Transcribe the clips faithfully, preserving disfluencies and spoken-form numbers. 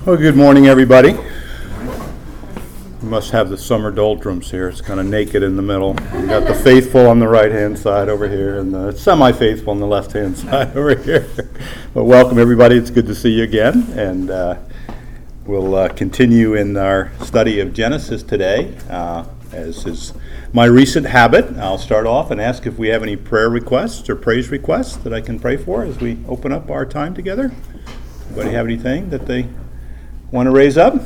Well, good morning, everybody. We must have the summer doldrums here. It's kind of naked in the middle. We've got the faithful on the right-hand side over here and the semi-faithful on the left-hand side over here. But welcome, everybody. It's good to see you again. And uh, we'll uh, continue in our study of Genesis today. Uh, as is my recent habit, I'll start off and ask if we have any prayer requests or praise requests that I can pray for as we open up our time together. Anybody have anything that they want to raise up?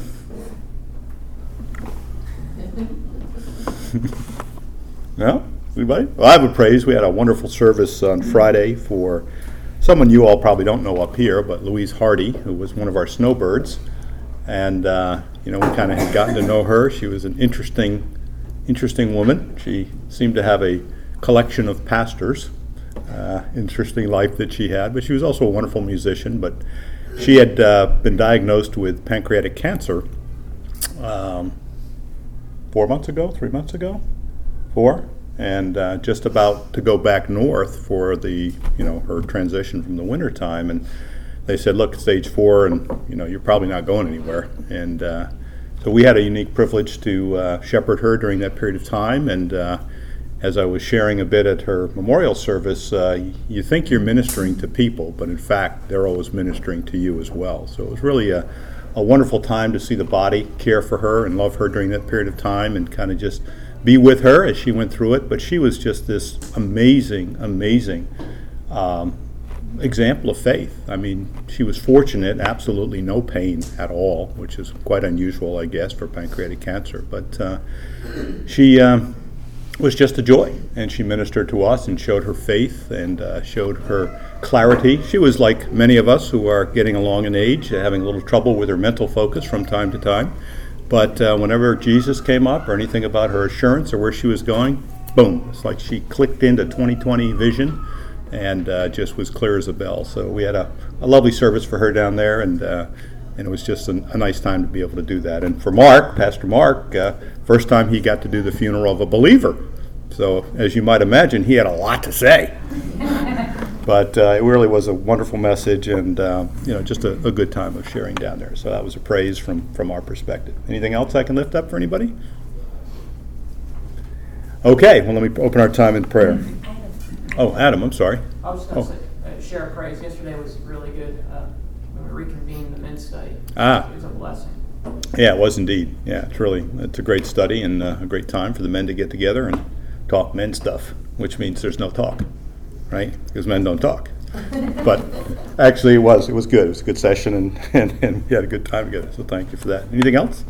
No? Anybody? Well, I have a praise. We had a wonderful service on Friday for someone you all probably don't know up here, but Louise Hardy, who was one of our snowbirds. And, uh, you know, we kind of had gotten to know her. She was an interesting, interesting woman. She seemed to have a collection of pastors. Uh, interesting life that she had, but she was also a wonderful musician. But she had uh, been diagnosed with pancreatic cancer um, four months ago, three months ago, four, and uh, just about to go back north for the, you know, her transition from the winter time. And they said, look, stage four, and, you know, you're probably not going anywhere. And uh, so we had a unique privilege to uh, shepherd her during that period of time. And uh, as I was sharing a bit at her memorial service, uh, you think you're ministering to people, but in fact, they're always ministering to you as well. So it was really a, a wonderful time to see the body care for her and love her during that period of time and kind of just be with her as she went through it. But she was just this amazing, amazing um, example of faith. I mean, she was fortunate, absolutely no pain at all, which is quite unusual, I guess, for pancreatic cancer. But uh, she... Um, was just a joy, and she ministered to us and showed her faith and uh, showed her clarity. She was like many of us who are getting along in age, having a little trouble with her mental focus from time to time. But uh, whenever Jesus came up or anything about her assurance or where she was going, boom, it's like she clicked into twenty twenty vision and uh, just was clear as a bell. So we had a, a lovely service for her down there, and uh, and it was just a, a nice time to be able to do that. And for Mark, Pastor Mark, uh, first time he got to do the funeral of a believer. So as you might imagine, he had a lot to say. But uh, it really was a wonderful message, and uh, you know, just a, a good time of sharing down there. So that was a praise from, from our perspective. Anything else I can lift up for anybody? Okay, well, let me open our time in prayer. Oh, Adam, I'm sorry. I was going to oh. uh, share a praise. Yesterday was really good. Uh, when we reconvened the men's study. Ah. It was a blessing. Yeah, it was indeed. Yeah, it's really, it's a great study and uh, a great time for the men to get together and talk men stuff, which means there's no talk, right? Because men don't talk. But actually it was, it was good. It was a good session, and, and, and we had a good time together, so thank you for that. Anything else?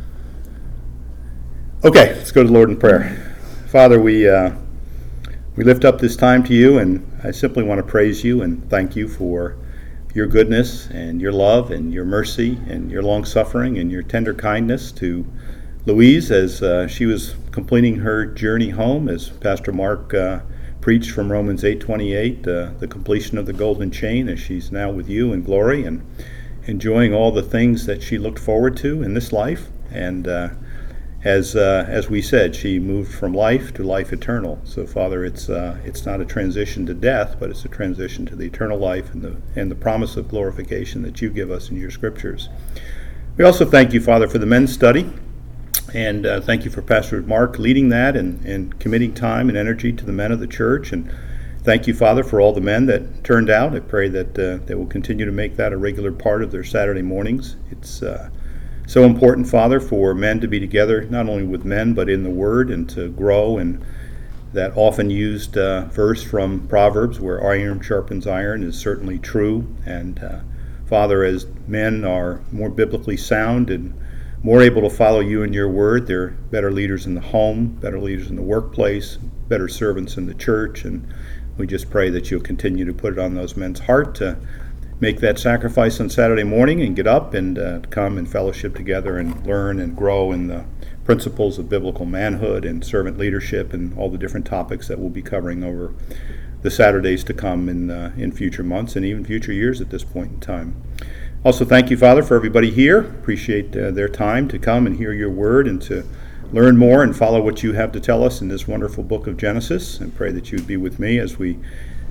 Okay, let's go to the Lord in prayer. Father, we uh, we lift up this time to you, and I simply want to praise you and thank you for your goodness and your love and your mercy and your long-suffering and your tender kindness to Louise as uh, she was completing her journey home, as Pastor Mark uh, preached from Romans eight twenty-eight, uh, the completion of the golden chain, as she's now with you in glory and enjoying all the things that she looked forward to in this life. And uh, as uh, as we said, she moved from life to life eternal. So, Father, it's uh, it's not a transition to death, but it's a transition to the eternal life and the and the promise of glorification that you give us in your scriptures. We also thank you, Father, for the men's study. And uh, thank you for Pastor Mark leading that and, and committing time and energy to the men of the church. And thank you, Father, for all the men that turned out. I pray that uh, they will continue to make that a regular part of their Saturday mornings. It's uh, so important, Father, for men to be together, not only with men, but in the Word, and to grow. And that often used uh, verse from Proverbs, where iron sharpens iron, is certainly true. And uh, Father, as men are more biblically sound and more able to follow you and your word, they're better leaders in the home, better leaders in the workplace, better servants in the church. And we just pray that you'll continue to put it on those men's heart to make that sacrifice on Saturday morning and get up and uh, come and fellowship together and learn and grow in the principles of biblical manhood and servant leadership and all the different topics that we'll be covering over the Saturdays to come in uh, in future months and even future years at this point in time. Also, thank you, Father, for everybody here. Appreciate uh, their time to come and hear your word and to learn more and follow what you have to tell us in this wonderful book of Genesis. And pray that you would be with me as we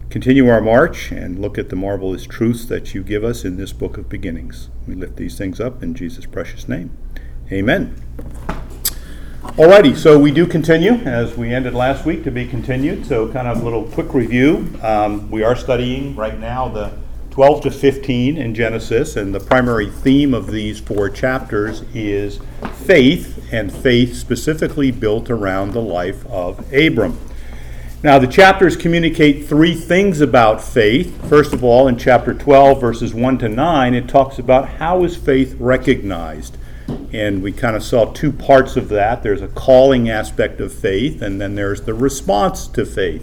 continue our march and look at the marvelous truths that you give us in this book of beginnings. We lift these things up in Jesus' precious name. Amen. Alrighty, so we do continue, as we ended last week, to be continued. So kind of a little quick review. Um, we are studying right now the twelve to fifteen in Genesis, and the primary theme of these four chapters is faith, and faith specifically built around the life of Abram. Now, the chapters communicate three things about faith. First of all, in chapter twelve, verses one to nine, it talks about how is faith recognized. And we kind of saw two parts of that. There's a calling aspect of faith, and then there's the response to faith.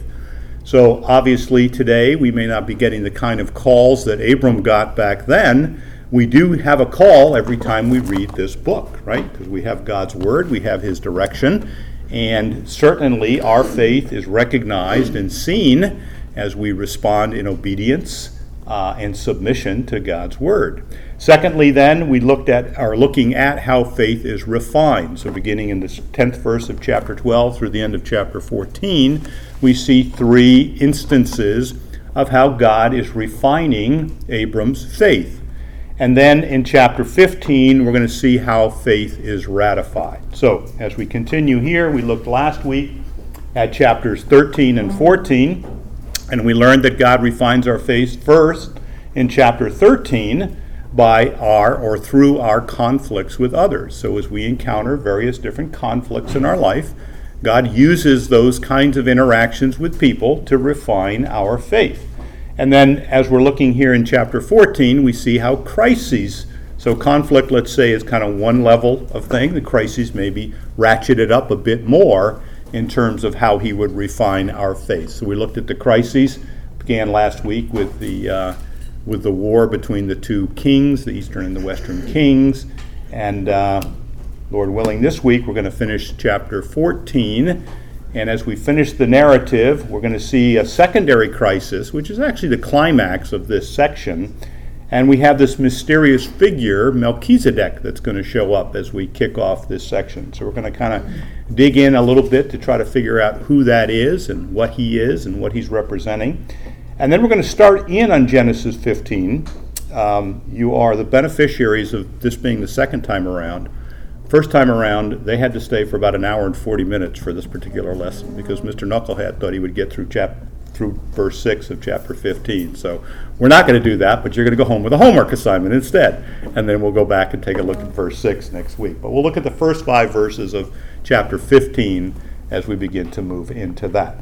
So obviously today we may not be getting the kind of calls that Abram got back then. We do have a call every time we read this book, right? Because we have God's word, we have his direction, and certainly our faith is recognized and seen as we respond in obedience uh, and submission to God's word. Secondly, then, we looked at are looking at how faith is refined. So beginning in the tenth verse of chapter twelve through the end of chapter fourteen, we see three instances of how God is refining Abram's faith. And then in chapter fifteen, we're going to see how faith is ratified. So as we continue here, we looked last week at chapters thirteen and fourteen, and we learned that God refines our faith first in chapter thirteen by our or through our conflicts with others. So as we encounter various different conflicts in our life, God uses those kinds of interactions with people to refine our faith. And then as we're looking here in chapter fourteen, we see how crises, so conflict, let's say, is kind of one level of thing. The crises may be ratcheted up a bit more in terms of how he would refine our faith. So we looked at the crises, began last week with the uh, with the war between the two kings, the eastern and the western kings. And uh, Lord willing, this week we're going to finish chapter fourteen. And as we finish the narrative, we're going to see a secondary crisis, which is actually the climax of this section. And we have this mysterious figure, Melchizedek, that's going to show up as we kick off this section. So we're going to kind of dig in a little bit to try to figure out who that is and what he is and what he's representing. And then we're going to start in on Genesis fifteen. Um, you are the beneficiaries of this being the second time around. First time around, they had to stay for about an hour and forty minutes for this particular lesson because Mister Knucklehead thought he would get through chap through verse six of chapter fifteen. So we're not going to do that, but you're going to go home with a homework assignment instead. And then we'll go back and take a look at verse six next week. But we'll look at the first five verses of chapter fifteen as we begin to move into that.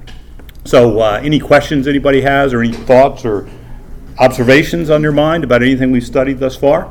So uh, any questions anybody has or any thoughts or observations on your mind about anything we've studied thus far?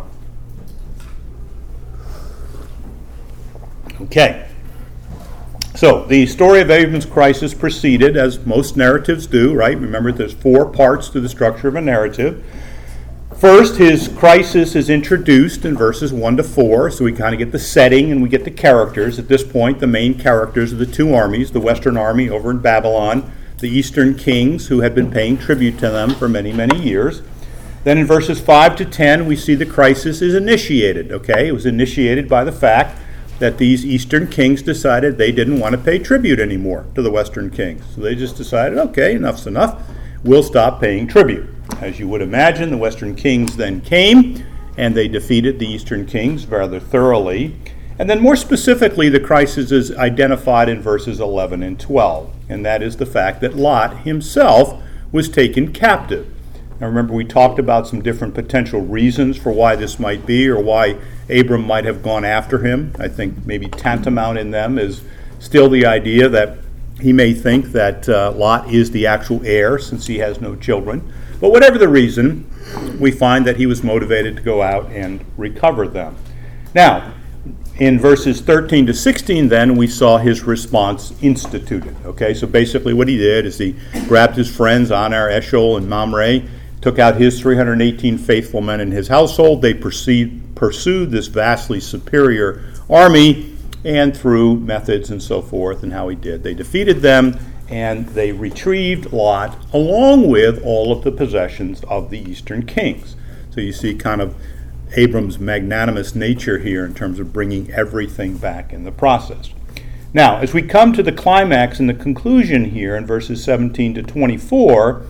Okay. So the story of Abram's crisis proceeded as most narratives do, right? Remember, there's four parts to the structure of a narrative. First, his crisis is introduced in verses one to four, so we kind of get the setting and we get the characters. At this point, the main characters are the two armies, the Western army over in Babylon, the Eastern kings who had been paying tribute to them for many, many years. Then in verses five to ten, we see the crisis is initiated, okay? It was initiated by the fact that these Eastern kings decided they didn't want to pay tribute anymore to the Western kings. So they just decided, okay, enough's enough. We'll stop paying tribute. As you would imagine, the Western kings then came, and they defeated the Eastern kings rather thoroughly. And then more specifically, the crisis is identified in verses eleven and twelve, and that is the fact that Lot himself was taken captive. Now remember, we talked about some different potential reasons for why this might be, or why Abram might have gone after him. I think maybe tantamount in them is still the idea that he may think that uh, Lot is the actual heir since he has no children. But whatever the reason, we find that he was motivated to go out and recover them. Now, in verses thirteen to sixteen, then, we saw his response instituted. Okay, so basically what he did is he grabbed his friends, Anar, Eshol, and Mamre, took out his three hundred eighteen faithful men in his household. They pursued, pursued this vastly superior army, and through methods and so forth and how he did, they defeated them, and they retrieved Lot along with all of the possessions of the Eastern kings. So you see kind of Abram's magnanimous nature here in terms of bringing everything back in the process. Now, as we come to the climax and the conclusion here in verses seventeen to twenty-four,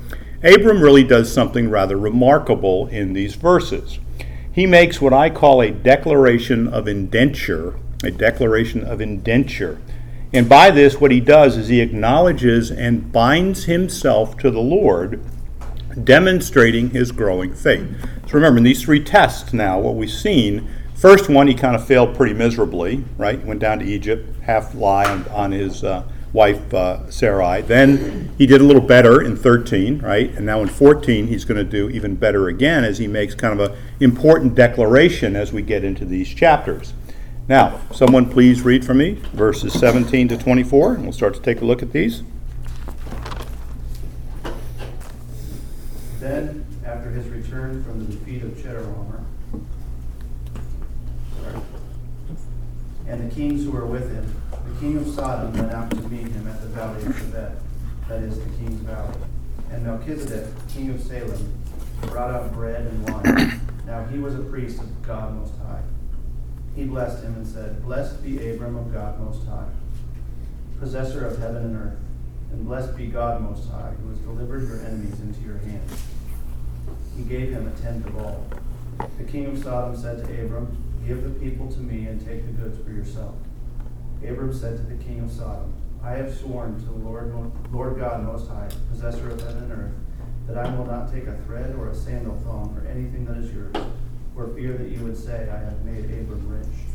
Abram really does something rather remarkable in these verses. He makes what I call a declaration of indenture, a declaration of indenture. And by this, what he does is he acknowledges and binds himself to the Lord, demonstrating his growing faith. So remember, in these three tests now, what we've seen, first one, he kind of failed pretty miserably, right? He went down to Egypt, half lie on, on his uh, wife uh, Sarai. Then he did a little better in thirteen, right? And now in fourteen, he's going to do even better again as he makes kind of an important declaration as we get into these chapters. Now, someone please read for me verses seventeen to twenty-four, and we'll start to take a look at these. Then, after his return from the defeat of Chedorlaomer, and the kings who were with him, the king of Sodom went out to meet him at the valley of Tebet, that is the king's valley. And Melchizedek, king of Salem, brought out bread and wine. Now he was a priest of God Most High. He blessed him and said, Blessed be Abram of God Most High, possessor of heaven and earth, and blessed be God Most High, who has delivered your enemies into your hands. He gave him a tenth of all. The king of Sodom said to Abram, Give the people to me and take the goods for yourself. Abram said to the king of Sodom, I have sworn to the Lord, Lord God Most High, possessor of heaven and earth, that I will not take a thread or a sandal thong or anything that is yours, for fear that you would say, I have made Abram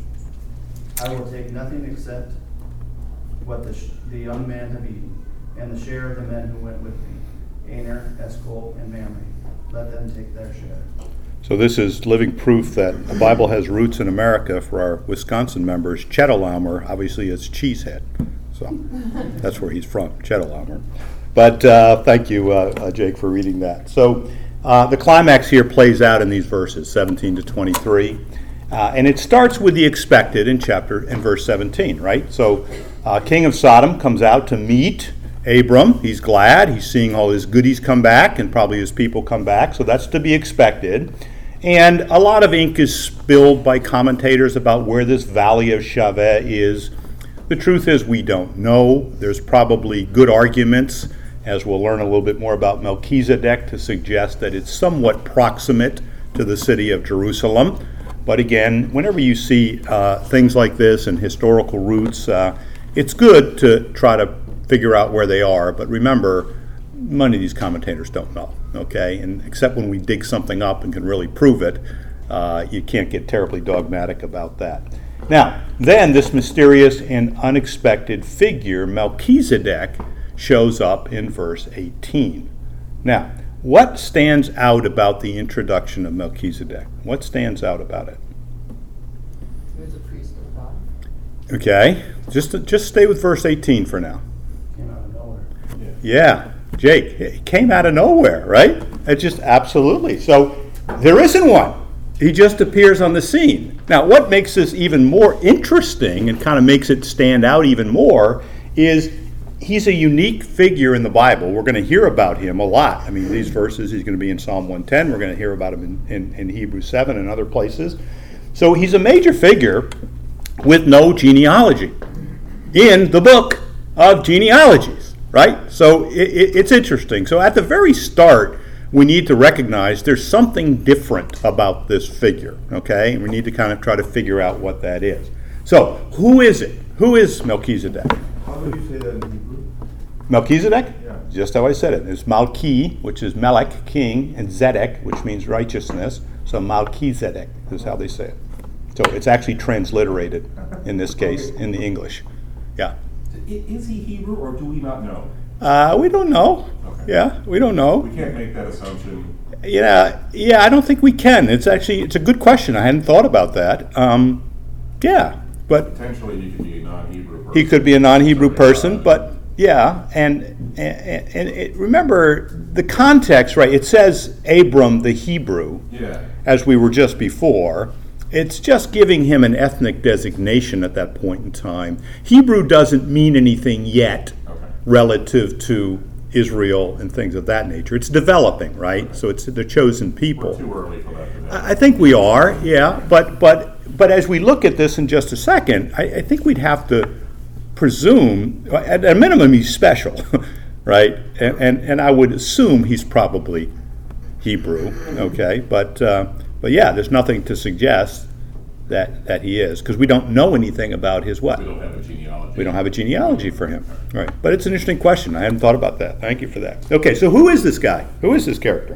rich. I will take nothing except what the, sh- the young men have eaten, and the share of the men who went with me, Aner, Eshcol, and Mamre. Let them take their share. So this is living proof that the Bible has roots in America. For our Wisconsin members, Chedorlaomer obviously is cheesehead. So that's where he's from, Chedorlaomer. But uh, thank you, uh, uh, Jake, for reading that. So uh, the climax here plays out in these verses, seventeen to twenty-three. Uh, and it starts with the expected in chapter, in verse seventeen, right? So uh, King of Sodom comes out to meet Abram. He's glad. He's seeing all his goodies come back and probably his people come back. So that's to be expected. And a lot of ink is spilled by commentators about where this valley of Shaveh is. The truth is we don't know. There's probably good arguments, as we'll learn a little bit more about Melchizedek, to suggest that it's somewhat proximate to the city of Jerusalem. But again, whenever you see uh, things like this and historical roots, uh, it's good to try to figure out where they are. But remember, many of these commentators don't know, okay? And except when we dig something up and can really prove it, uh, you can't get terribly dogmatic about that. Now, then this mysterious and unexpected figure, Melchizedek, shows up in verse eighteen. Now, what stands out about the introduction of Melchizedek? What stands out about it? He was a priest of God. Okay, just just stay with verse eighteen for now. Came out of nowhere. Yeah, Jake, it came out of nowhere, right? It just absolutely. So there isn't one. He just appears on the scene. Now, what makes this even more interesting and kind of makes it stand out even more is he's a unique figure in the Bible. We're going to hear about him a lot. I mean, these verses, he's going to be in Psalm one ten. We're going to hear about him in, in, in Hebrews seven and other places. So he's a major figure with no genealogy in the book of genealogies, right? So it, it, it's interesting. So at the very start, we need to recognize there's something different about this figure, okay? And we need to kind of try to figure out what that is. So who is it? Who is Melchizedek? How would you say that in Hebrew? Melchizedek? Yeah. Just how I said it. It's Malchi, which is Melech, king, and Zedek, which means righteousness. So Melchizedek is how they say it. So it's actually transliterated in this case in the English. Yeah. Is he Hebrew or do we not know? Uh, we don't know. Okay. Yeah, we don't know. We can't make that assumption. Yeah, yeah, I don't think we can. It's actually, it's a good question. I hadn't thought about that. Um, yeah, but Potentially he could be a non-Hebrew person. he could be a non-Hebrew Something person, like but yeah, and and, and it, remember the context, right? It says Abram the Hebrew, Yeah. as we were just before. It's just giving him an ethnic designation at that point in time. Hebrew doesn't mean anything yet Okay. relative to Israel and things of that nature. It's developing, right? So it's the chosen people. We're too early for that today. I I think we are, yeah. But but but as we look at this in just a second, I, I think we'd have to presume, at a minimum, he's special. right? And, and, and I would assume he's probably Hebrew, okay? But, uh, but yeah, there's nothing to suggest that, that he is, because we don't know anything about his what? We don't have a genealogy. We don't have a genealogy for him, right? But it's an interesting question. I hadn't thought about that. Thank you for that. Okay, so who is this guy? Who is this character?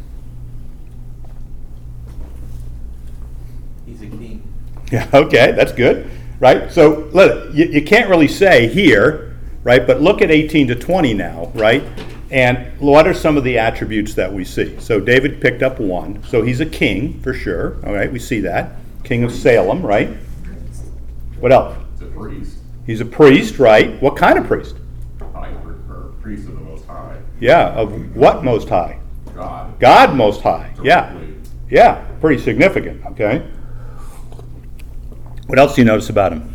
He's a king. Yeah, okay, that's good, right? So look, you, you can't really say here, right? But look at eighteen to twenty now, right? And what are some of the attributes that we see? So David picked up one. So he's a king for sure. All right, we see that. King of Salem, right? What else? It's a priest, He's a priest, right? What kind of priest? high, or, or priest of the Most High, Yeah, of what Most High? God. God Most High. Yeah, directly. yeah, pretty significant. Okay. What else do you notice about him?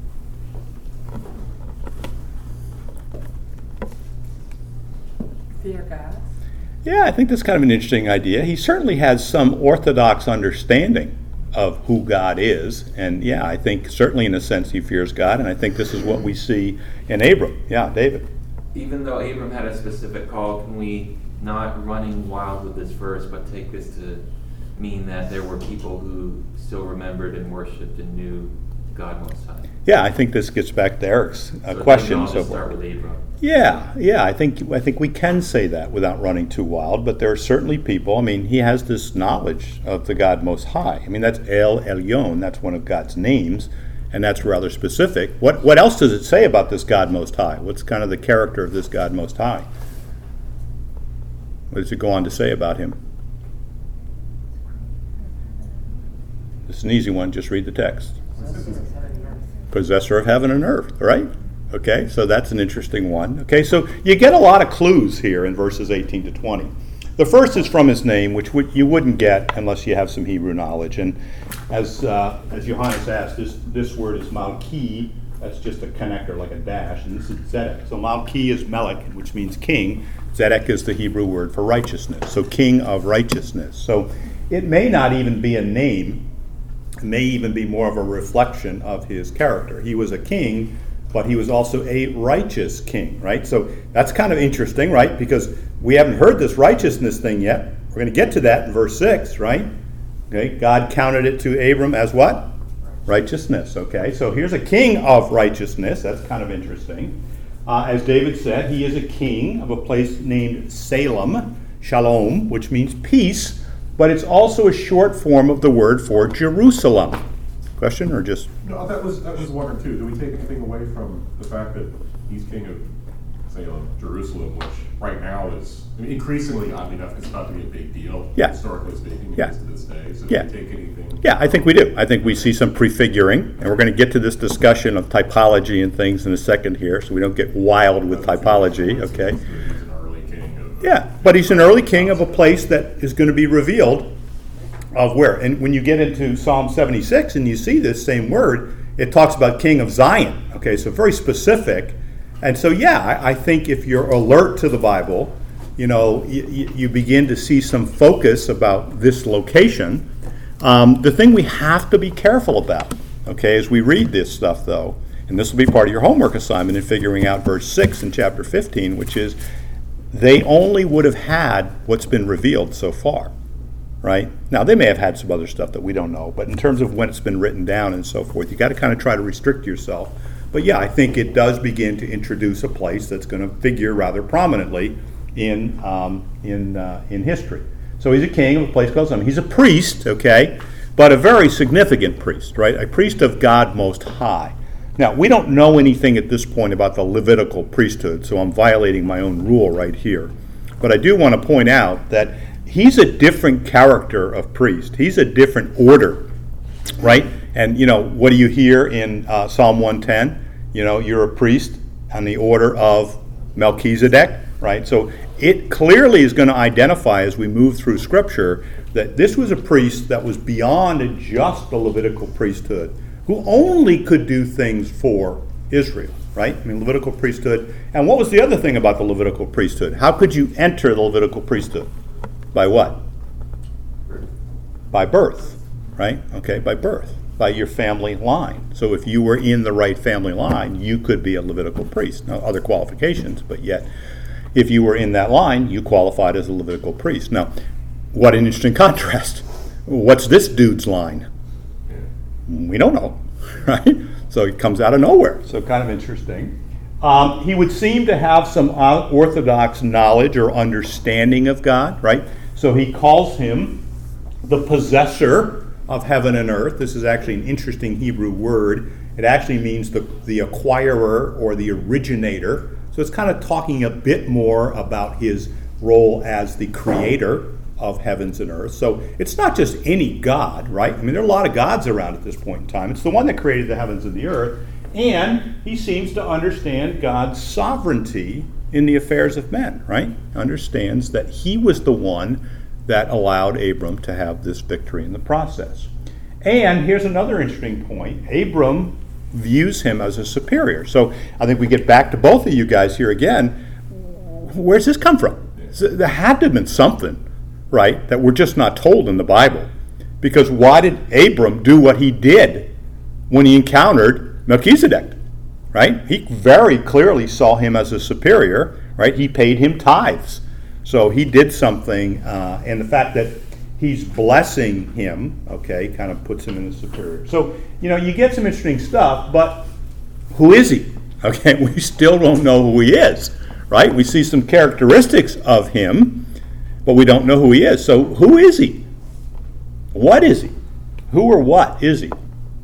Fear God. Yeah, I think that's kind of an interesting idea. He certainly has some orthodox understanding of who God is. And yeah, I think certainly in a sense he fears God. And I think this is what we see in Abram. Yeah, David. Even though Abram had a specific call, can we not running wild with this verse, but take this to mean that there were people who still remembered and worshipped and knew God Most High? Yeah, I think this gets back to Eric's uh, So question. I'll So just start with Abram. Yeah, yeah, I think I think we can say that without running too wild. But there are certainly people. I mean, he has this knowledge of the God Most High. I mean, that's El Elyon. That's one of God's names, and that's rather specific. What what else does it say about this God Most High? What's kind of the character of this God Most High? What does it go on to say about him? It's an easy one. Just read the text. Possessor of heaven and earth, right? Okay, so that's an interesting one. Okay, so you get a lot of clues here in verses eighteen to twenty. The first is from his name, which would, you wouldn't get unless you have some Hebrew knowledge. And as uh, as Johannes asked, this, this word is Malki. That's just a connector, like a dash, and this is Zedek. So Malki is Melech, which means king. Zedek is the Hebrew word for righteousness, so king of righteousness. So it may not even be a name. It may even be more of a reflection of his character. He was a king, but he was also a righteous king, right? So that's kind of interesting, right? Because we haven't heard this righteousness thing yet. We're going to get to that in verse six, right? Okay, God counted it to Abram as what? Righteousness, okay? So here's a king of righteousness. That's kind of interesting. Uh, as David said, he is a king of a place named Salem, Shalom, which means peace, but it's also a short form of the word for Jerusalem. Question or just... No, that was, that was one or two. Do we take anything away from the fact that he's king of Salem, Jerusalem, which right now is, I mean, increasingly, oddly enough, it's not to be a big deal, Yeah. historically speaking, Yeah. it is to this day. So Yeah. do we take anything? Yeah, I think we do. I think we see some prefiguring, and we're going to get to this discussion of typology and things in a second here, so we don't get wild with typology, okay? He's an early king of. Yeah, but he's an early king of a place that is going to be revealed of where. And when you get into Psalm seventy-six and you see this same word, it talks about king of Zion, okay? So very specific. And so, yeah, I, I think if you're alert to the Bible, you know, you, you begin to see some focus about this location. Um, the thing we have to be careful about, okay, as we read this stuff, though, and this will be part of your homework assignment in figuring out verse six in chapter fifteen, which is they only would have had what's been revealed so far, right? Now, they may have had some other stuff that we don't know, but in terms of when it's been written down and so forth, you got to kind of try to restrict yourself. But yeah, I think it does begin to introduce a place that's going to figure rather prominently in um, in uh, in history. So he's a king of a place called Zion. He's a priest, okay, but a very significant priest, right? A priest of God Most High. Now, we don't know anything at this point about the Levitical priesthood, so I'm violating my own rule right here. But I do want to point out that he's a different character of priest. He's a different order, right? And, you know, what do you hear in uh, Psalm one ten? You know, you're a priest on the order of Melchizedek, right? So it clearly is going to identify as we move through Scripture that this was a priest that was beyond just the Levitical priesthood, who only could do things for Israel, right? I mean, Levitical priesthood. And what was the other thing about the Levitical priesthood? How could you enter the Levitical priesthood? By what? By birth, right? Okay, by birth, by your family line. So if you were in the right family line, you could be a Levitical priest. Now, other qualifications, but yet if you were in that line, you qualified as a Levitical priest. Now, what an interesting contrast. What's this dude's line? We don't know, right? So it comes out of nowhere. So kind of interesting. Um, he would seem to have some orthodox knowledge or understanding of God, right? So he calls him the possessor of heaven and earth. This is actually an interesting Hebrew word. It actually means the, the acquirer or the originator. So it's kind of talking a bit more about his role as the creator of heavens and earth. So it's not just any God, right? I mean, there are a lot of gods around at this point in time. It's the one that created the heavens and the earth. And he seems to understand God's sovereignty in the affairs of men, right? Understands that he was the one that allowed Abram to have this victory in the process. And here's another interesting point. Abram views him as a superior. So I think we get back to both of you guys here again. Where's this come from? So there had to have been something, right, that we're just not told in the Bible. Because why did Abram do what he did when he encountered Melchizedek, right? He very clearly saw him as a superior, right? He paid him tithes. So he did something, uh, and the fact that he's blessing him, okay, kind of puts him in the superior. So, you know, you get some interesting stuff, but who is he? Okay, we still don't know who he is, right? We see some characteristics of him, but we don't know who he is. So who is he? What is he? Who or what is he?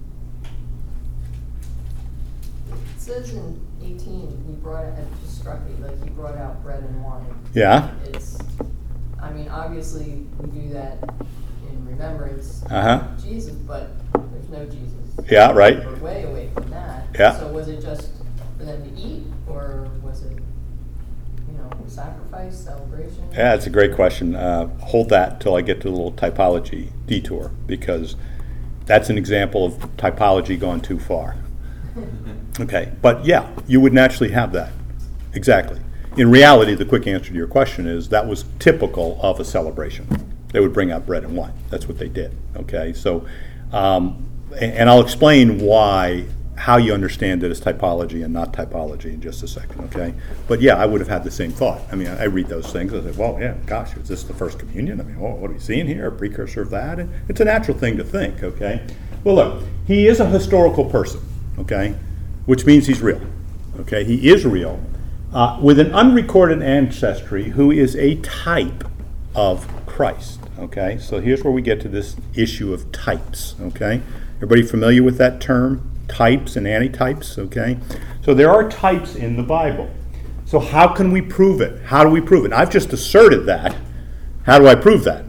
It says in eighteen, he brought, it just struck me, like he brought out bread and wine. Yeah. It's, I mean, obviously we do that in remembrance Uh-huh. of Jesus, but there's no Jesus. Yeah, right. We're way away from that. Yeah. So was it just for them to eat, or was it, you know, sacrifice, celebration? Yeah, it's a great question. Uh, hold that till I get to the little typology detour, because that's an example of typology gone too far. Okay, but yeah, you would naturally have that. Exactly. In reality, the quick answer to your question is that was typical of a celebration. They would bring out bread and wine. That's what they did. Okay, so, um, and, and I'll explain why, how you understand it as typology and not typology in just a second. Okay, but yeah, I would have had the same thought. I mean, I, I read those things. I say, well, yeah, gosh, is this the first communion? I mean, oh, what are we seeing here? A precursor of that? And it's a natural thing to think. Okay, well, look, he is a historical person. Okay, which means he's real. Okay, he is real. Uh, with an unrecorded ancestry who is a type of Christ, okay? So here's where we get to this issue of types, okay? Everybody familiar with that term, types and antitypes, okay? So there are types in the Bible. So how can we prove it? How do we prove it? I've just asserted that. How do I prove that?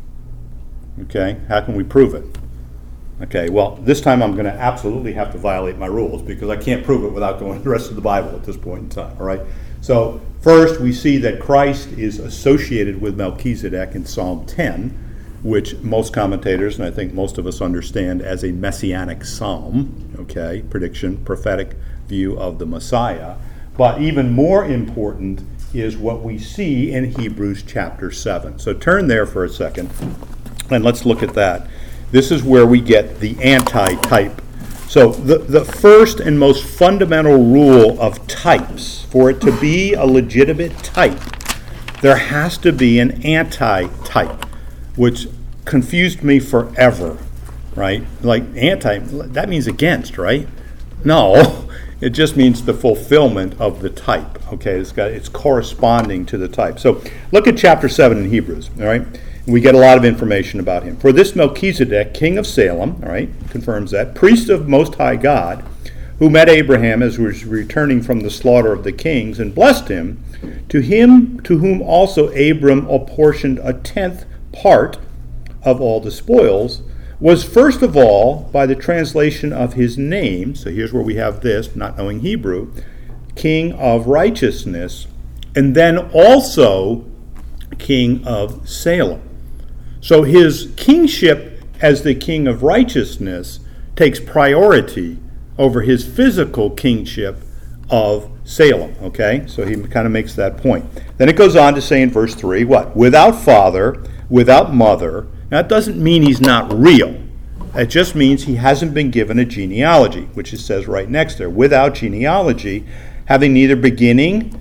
Okay, how can we prove it? Okay, well, this time I'm going to absolutely have to violate my rules because I can't prove it without going to the rest of the Bible at this point in time, all right? So first, we see that Christ is associated with Melchizedek in Psalm ten, which most commentators, and I think most of us understand as a messianic psalm, okay, prediction, prophetic view of the Messiah. But even more important is what we see in Hebrews chapter seven. So turn there for a second, and let's look at that. This is where we get the anti-type. So the, the first and most fundamental rule of types, for it to be a legitimate type, there has to be an anti-type, which confused me forever, right? Like anti, that means against, right? No, it just means the fulfillment of the type, okay? It's got, it's corresponding to the type. So look at chapter seven in Hebrews, all right? We get a lot of information about him. For this Melchizedek, king of Salem, all right, confirms that, priest of Most High God, who met Abraham as he was returning from the slaughter of the kings and blessed him, to him to whom also Abram apportioned a tenth part of all the spoils, was first of all, by the translation of his name, so here's where we have this, not knowing Hebrew, king of righteousness, and then also king of Salem. So his kingship as the king of righteousness takes priority over his physical kingship of Salem, okay? So he kind of makes that point. Then it goes on to say in verse three, what? Without father, without mother. Now, that doesn't mean he's not real. It just means he hasn't been given a genealogy, which it says right next there. Without genealogy, having neither beginning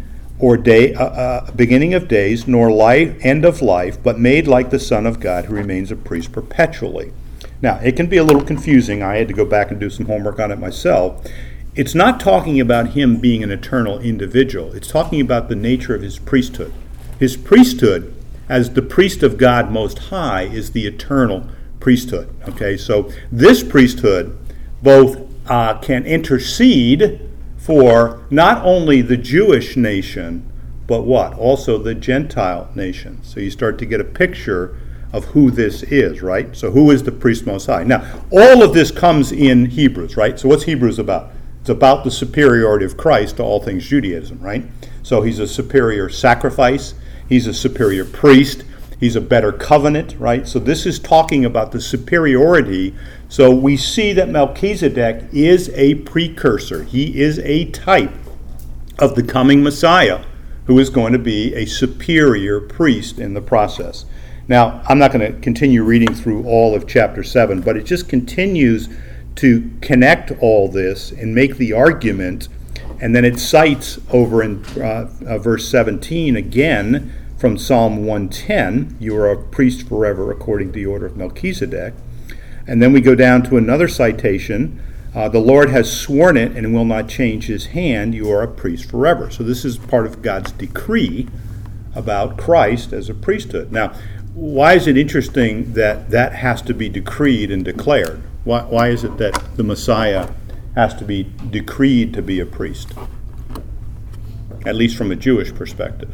or day, uh, uh, beginning of days, nor life, end of life, but made like the Son of God, who remains a priest perpetually. Now, it can be a little confusing. I had to go back and do some homework on it myself. It's not talking about him being an eternal individual. It's talking about the nature of his priesthood. His priesthood, as the priest of God Most High, is the eternal priesthood. Okay, so this priesthood both uh, can intercede for not only the Jewish nation, but what? Also the Gentile nation. So you start to get a picture of who this is, right? So who is the priest Most High? Now, all of this comes in Hebrews, right? So what's Hebrews about? It's about the superiority of Christ to all things Judaism, right? So he's a superior sacrifice. He's a superior priest. He's a better covenant, right? So this is talking about the superiority. So we see that Melchizedek is a precursor. He is a type of the coming Messiah who is going to be a superior priest in the process. Now, I'm not going to continue reading through all of chapter seven, but it just continues to connect all this and make the argument, and then it cites over in uh, uh, verse seventeen again from Psalm one ten, you are a priest forever according to the order of Melchizedek. And then we go down to another citation, uh, the Lord has sworn it and will not change his hand, you are a priest forever. So this is part of God's decree about Christ as a priesthood. Now, why is it interesting that that has to be decreed and declared? Why, why is it that the Messiah has to be decreed to be a priest? At least from a Jewish perspective.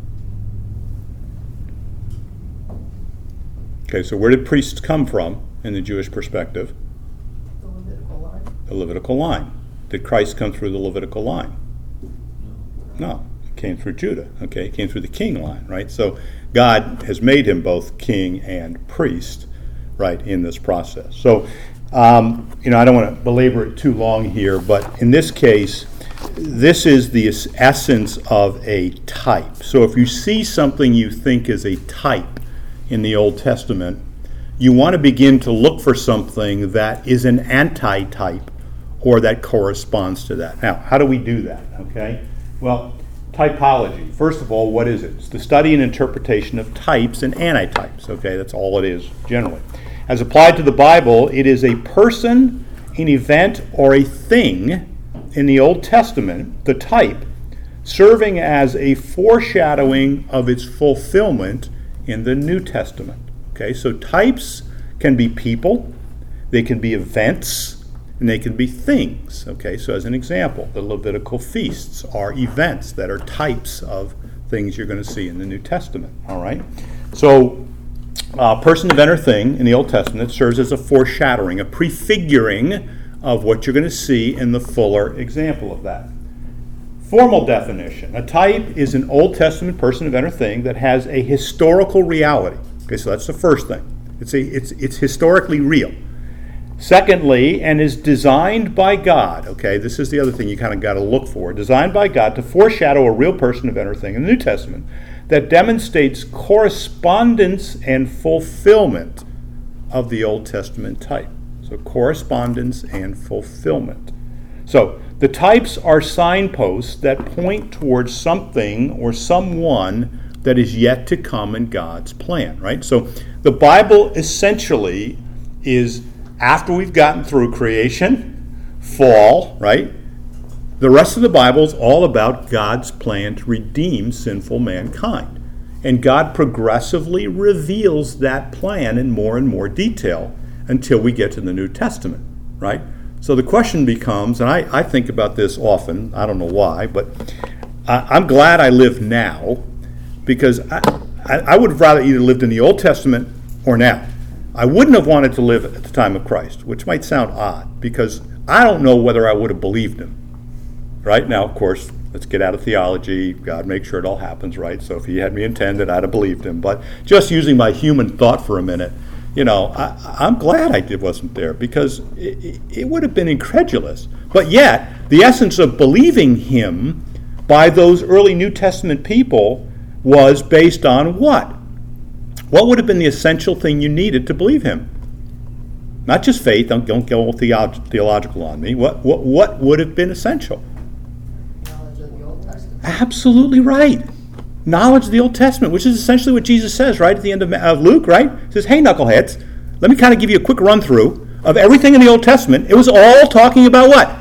Okay, so where did priests come from in the Jewish perspective? The Levitical line. The Levitical line. Did Christ come through the Levitical line? No, it came through Judah. Okay, it came through the king line, right? So God has made him both king and priest, right, in this process. So, um, you know, I don't want to belabor it too long here, but in this case, this is the essence of a type. So if you see something you think is a type in the Old Testament, you want to begin to look for something that is an anti-type or that corresponds to that. Now, how do we do that? Okay, well, typology. First of all, what is it? It's the study and interpretation of types and antitypes. Okay, that's all it is generally. As applied to the Bible, it is a person, an event, or a thing in the Old Testament, the type, serving as a foreshadowing of its fulfillment in the New Testament. Okay, so types can be people, they can be events, and they can be things. Okay, so as an example, the Levitical feasts are events that are types of things you're going to see in the New Testament. All right, so uh, person, event, or thing in the Old Testament serves as a foreshadowing, a prefiguring of what you're going to see in the fuller example of that. Formal definition. A type is an Old Testament person, event, or thing that has a historical reality. Okay, so that's the first thing. It's a, it's it's historically real. Secondly, and is designed by God. Okay, this is the other thing you kind of got to look for. Designed by God to foreshadow a real person, event, or thing in the New Testament that demonstrates correspondence and fulfillment of the Old Testament type. So correspondence and fulfillment. So the types are signposts that point towards something or someone that is yet to come in God's plan, right? So the Bible essentially is, after we've gotten through creation, fall, right? The rest of the Bible is all about God's plan to redeem sinful mankind. And God progressively reveals that plan in more and more detail until we get to the New Testament, right? So the question becomes, and I, I think about this often, I don't know why, but I, I'm glad I live now, because I, I, I would have rather either lived in the Old Testament or now. I wouldn't have wanted to live at the time of Christ, which might sound odd, because I don't know whether I would have believed him. Right? Now, of course, let's get out of theology. God makes sure it all happens, right? So if he had me intended, I'd have believed him. But just using my human thought for a minute, you know, I, I'm glad I did, wasn't there, because it, it would have been incredulous. But yet, the essence of believing him by those early New Testament people was based on what? What would have been the essential thing you needed to believe him? Not just faith, don't, don't go all theolog- theological on me. What, what, what would have been essential? Knowledge of the Old Testament. Absolutely right. Knowledge of the Old Testament, which is essentially what Jesus says, right, at the end of uh, Luke, right? He says, hey, knuckleheads, let me kind of give you a quick run-through of everything in the Old Testament. It was all talking about what?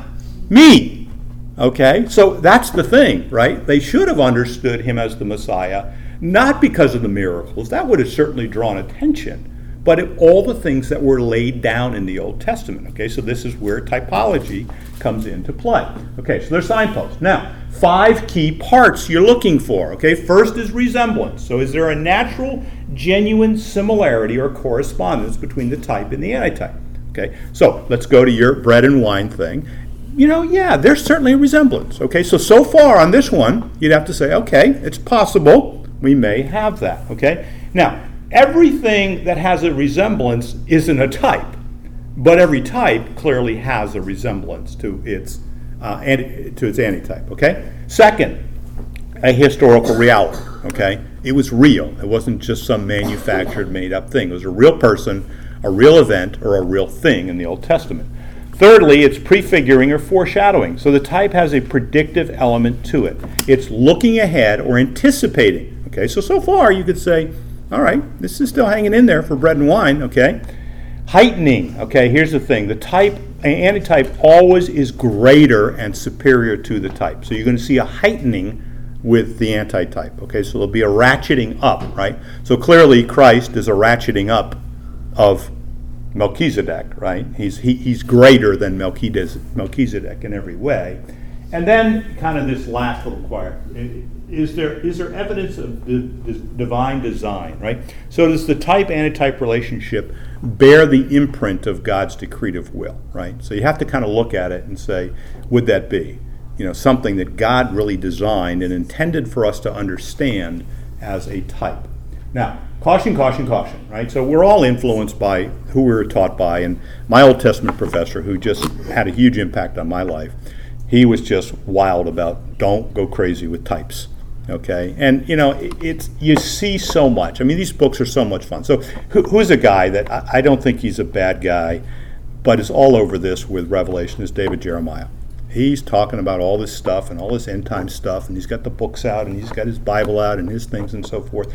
Me. Okay? So that's the thing, right? They should have understood him as the Messiah, not because of the miracles. That would have certainly drawn attention. But it, all the things that were laid down in the Old Testament. Okay, so this is where typology comes into play. Okay, so there's signposts. Now, five key parts you're looking for. Okay, first is resemblance. So is there a natural, genuine similarity or correspondence between the type and the antitype? Okay, so let's go to your bread and wine thing. You know, yeah, there's certainly a resemblance. Okay, so so far on this one, you'd have to say, okay, it's possible we may have that. Okay, now, everything that has a resemblance isn't a type, but every type clearly has a resemblance to its uh, anti- to its antitype. Okay. Second, a historical reality. Okay, it was real. It wasn't just some manufactured, made-up thing. It was a real person, a real event, or a real thing in the Old Testament. Thirdly, it's prefiguring or foreshadowing. So the type has a predictive element to it. It's looking ahead or anticipating. Okay, so so far you could say, all right, this is still hanging in there for bread and wine, okay? Heightening, okay, here's the thing. The type, antitype always is greater and superior to the type. So you're going to see a heightening with the antitype, okay? So there'll be a ratcheting up, right? So clearly Christ is a ratcheting up of Melchizedek, right? He's he, he's greater than Melchizedek in every way. And then kind of this last little choir. Is there is there evidence of the, the divine design, right? So does the type-antitype relationship bear the imprint of God's decretive will, right? So you have to kind of look at it and say, would that be, you know, something that God really designed and intended for us to understand as a type? Now, caution, caution, caution, right? So we're all influenced by who we were taught by, and my Old Testament professor, who just had a huge impact on my life, he was just wild about don't go crazy with types. Okay, and you know it, it's you see so much. I mean, these books are so much fun. So, who, who's a guy that I, I don't think he's a bad guy, but is all over this with Revelation? Is David Jeremiah? He's talking about all this stuff and all this end time stuff, and he's got the books out, and he's got his Bible out, and his things and so forth.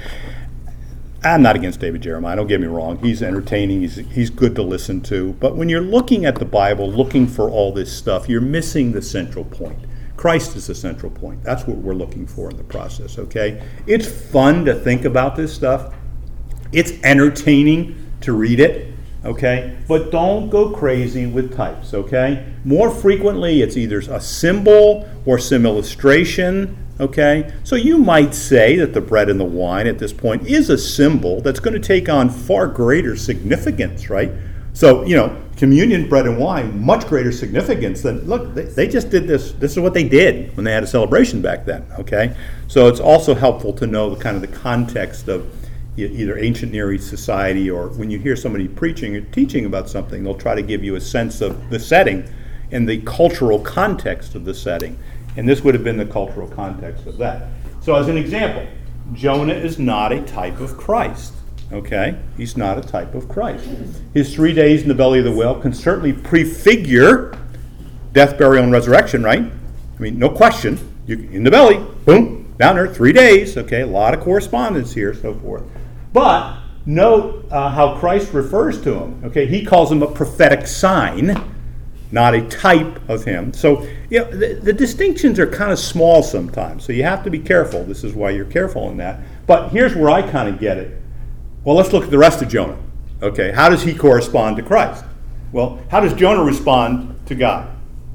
I'm not against David Jeremiah. Don't get me wrong. He's entertaining. He's he's good to listen to. But when you're looking at the Bible, looking for all this stuff, you're missing the central point. Christ is the central point. That's what we're looking for in the process, okay? It's fun to think about this stuff. It's entertaining to read it, okay? But don't go crazy with types, okay? More frequently, it's either a symbol or some illustration, okay? So you might say that the bread and the wine at this point is a symbol that's going to take on far greater significance, right? So, you know, communion, bread and wine, much greater significance than, look, they, they just did this. This is what they did when they had a celebration back then, okay? So it's also helpful to know the kind of the context of either ancient Near East society, or when you hear somebody preaching or teaching about something, they'll try to give you a sense of the setting and the cultural context of the setting. And this would have been the cultural context of that. So as an example, Jonah is not a type of Christ. Okay, he's not a type of Christ. His three days in the belly of the whale can certainly prefigure death, burial, and resurrection, right? I mean, no question. You in the belly, boom, down there, three days. Okay, a lot of correspondence here, so forth. But note uh, how Christ refers to him. Okay, he calls him a prophetic sign, not a type of him. So, you know, the, the distinctions are kind of small sometimes. So you have to be careful. This is why you're careful in that. But here's where I kind of get it. Well, let's look at the rest of Jonah. Okay, how does he correspond to Christ? Well, how does Jonah respond to God?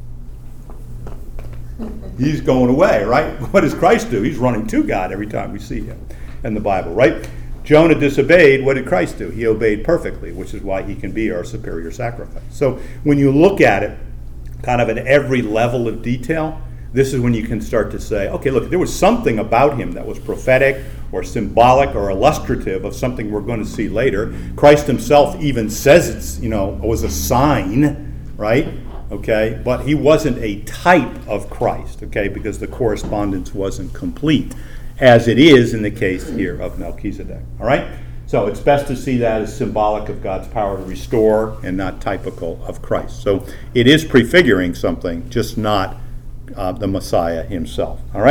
He's going away, right? What does Christ do? He's running to God every time we see him in the Bible, right? Jonah disobeyed. What did Christ do? He obeyed perfectly, which is why he can be our superior sacrifice. So when you look at it kind of at every level of detail, this is when you can start to say, okay, look, there was something about him that was prophetic or symbolic or illustrative of something we're going to see later. Christ himself even says it's, you know, was a sign, right? Okay, but he wasn't a type of Christ, okay, because the correspondence wasn't complete, as it is in the case here of Melchizedek, all right? So it's best to see that as symbolic of God's power to restore and not typical of Christ. So it is prefiguring something, just not Uh, the Messiah himself. All right?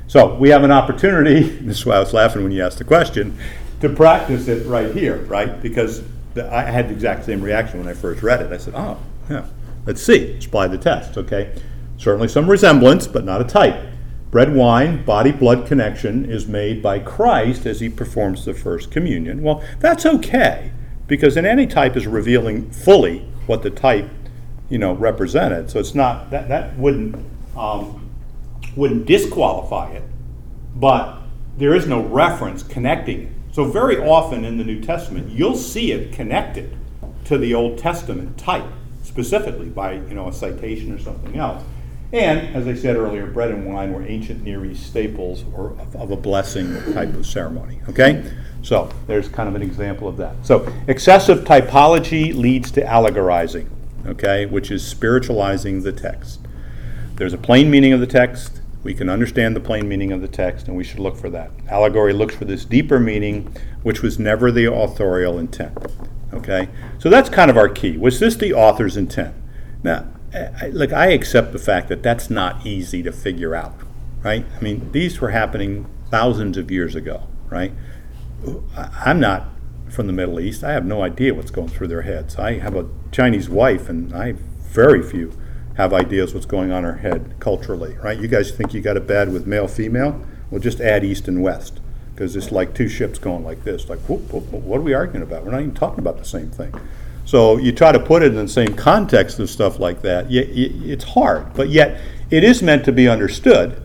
So we have an opportunity, this is why I was laughing when you asked the question, to practice it right here, right? Because the, I had the exact same reaction when I first read it. I said, oh, yeah, let's see, let's apply the test, okay? Certainly some resemblance, but not a type. Bread, wine, body-blood connection is made by Christ as he performs the first communion. Well, that's okay, because in any type is revealing fully what the type, you know, represented. So it's not, that, that wouldn't, um, wouldn't disqualify it, but there is no reference connecting it. So very often in the New Testament, you'll see it connected to the Old Testament type, specifically by, you know, a citation or something else. And, as I said earlier, bread and wine were ancient Near East staples or of, of a blessing type of ceremony, okay? So there's kind of an example of that. So excessive typology leads to allegorizing, okay, which is spiritualizing the text. There's a plain meaning of the text. We can understand the plain meaning of the text, and we should look for that. Allegory looks for this deeper meaning, which was never the authorial intent, okay? So that's kind of our key. Was this the author's intent? Now, I, look, I accept the fact that that's not easy to figure out, right? I mean, these were happening thousands of years ago, right? I'm not from the Middle East. I have no idea what's going through their heads. I have a Chinese wife, and I very few have ideas what's going on in her head culturally, right? You guys think you got it bad with male, female? Well, just add East and West, because it's like two ships going like this. Like, whoop, whoop, whoop, what are we arguing about? We're not even talking about the same thing. So you try to put it in the same context of stuff like that, it's hard, but yet it is meant to be understood,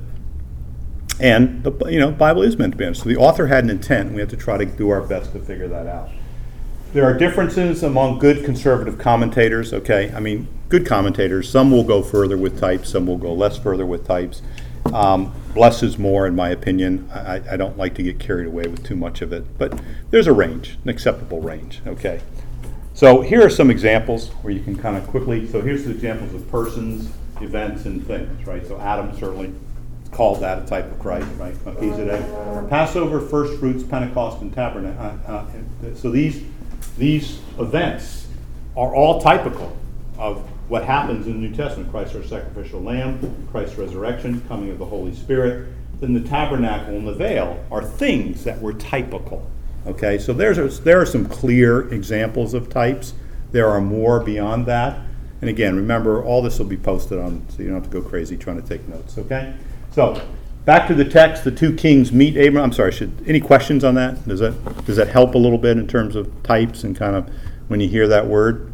and the you know Bible is meant to be understood. So the author had an intent, and we have to try to do our best to figure that out. There are differences among good conservative commentators, okay? I mean, good commentators, some will go further with types, some will go less further with types. Um, less is more, in my opinion. I, I don't like to get carried away with too much of it, but there's a range, an acceptable range, okay? So here are some examples where you can kind of quickly, so here's the examples of persons, events, and things, right? So Adam certainly called that a type of Christ, right? Melchizedek. Passover, first fruits, Pentecost, and tabernacle. Uh, uh, so these, these events are all typical of what happens in the New Testament. Christ our sacrificial lamb, Christ's resurrection, coming of the Holy Spirit. Then the tabernacle and the veil are things that were typical. Okay, so there's a, there are some clear examples of types. There are more beyond that. And again, remember, all this will be posted on, so you don't have to go crazy trying to take notes, okay? So, back to the text, the two kings meet Abram. I'm sorry, should, any questions on that? Does that does that help a little bit in terms of types and kind of when you hear that word?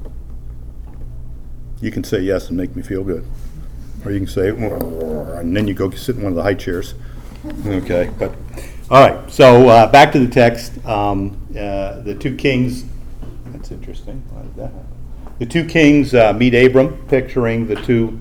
You can say yes and make me feel good. Or you can say, and then you go sit in one of the high chairs. Okay, but... All right, so uh, back to the text. Um, uh, the two kings, that's interesting. Why did that happen? The two kings uh, meet Abram, picturing the two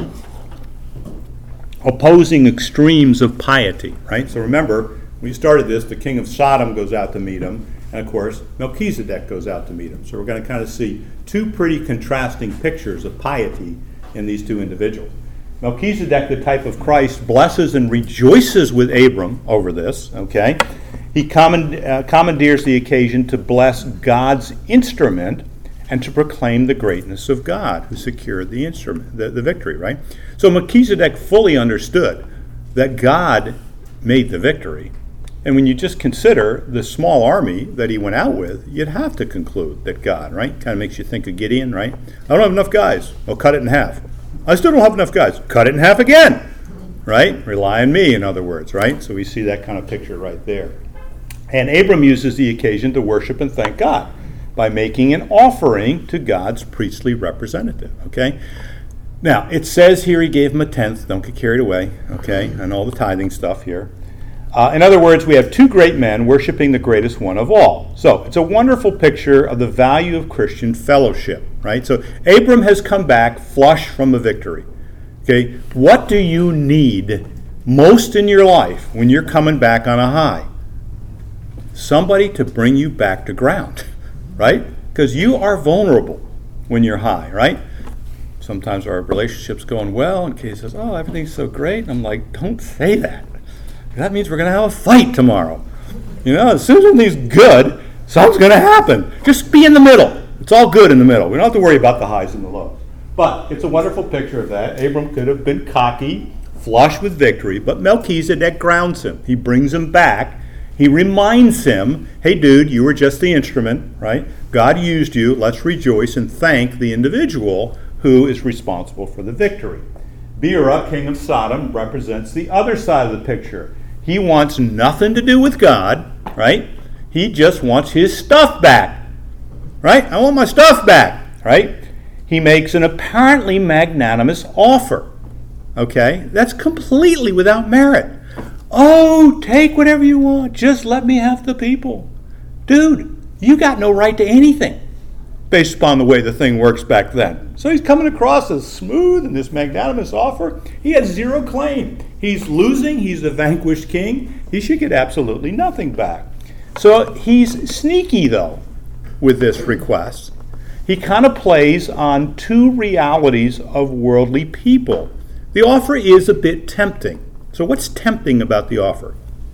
opposing extremes of piety, right? So remember, when you started this, the king of Sodom goes out to meet him, and of course, Melchizedek goes out to meet him. So we're going to kind of see two pretty contrasting pictures of piety in these two individuals. Melchizedek, the type of Christ, blesses and rejoices with Abram over this, okay? He command, uh, commandeers the occasion to bless God's instrument and to proclaim the greatness of God who secured the instrument, the, the victory, right? So Melchizedek fully understood that God made the victory. And when you just consider the small army that he went out with, you'd have to conclude that God, right? Kind of makes you think of Gideon, right? I don't have enough guys. I'll cut it in half. I still don't have enough guys. Cut it in half again, right? Rely on me, in other words, right? So we see that kind of picture right there. And Abram uses the occasion to worship and thank God by making an offering to God's priestly representative, okay? Now, it says here he gave him a tenth. Don't get carried away, okay? And all the tithing stuff here. Uh, in other words, we have two great men worshiping the greatest one of all. So it's a wonderful picture of the value of Christian fellowship, right? So Abram has come back flush from a victory. Okay, what do you need most in your life when you're coming back on a high? Somebody to bring you back to ground, right? Because you are vulnerable when you're high, right? Sometimes our relationship's going well, and Kay says, oh, everything's so great. And I'm like, don't say that. That means we're going to have a fight tomorrow. You know, as soon as something's good, something's going to happen. Just be in the middle. It's all good in the middle. We don't have to worry about the highs and the lows. But it's a wonderful picture of that. Abram could have been cocky, flush with victory, but Melchizedek grounds him. He brings him back. He reminds him, hey, dude, you were just the instrument, right? God used you. Let's rejoice and thank the individual who is responsible for the victory. Bera, king of Sodom, represents the other side of the picture. He wants nothing to do with God, right? He just wants his stuff back, right? I want my stuff back, right? He makes an apparently magnanimous offer, okay? That's completely without merit. Oh, take whatever you want. Just let me have the people. Dude, you got no right to anything based upon the way the thing works back then. So he's coming across as smooth in this magnanimous offer. He has zero claim. He's losing. He's the vanquished king. He should get absolutely nothing back. So he's sneaky, though, with this request. He kind of plays on two realities of worldly people. The offer is a bit tempting. So what's tempting about the offer?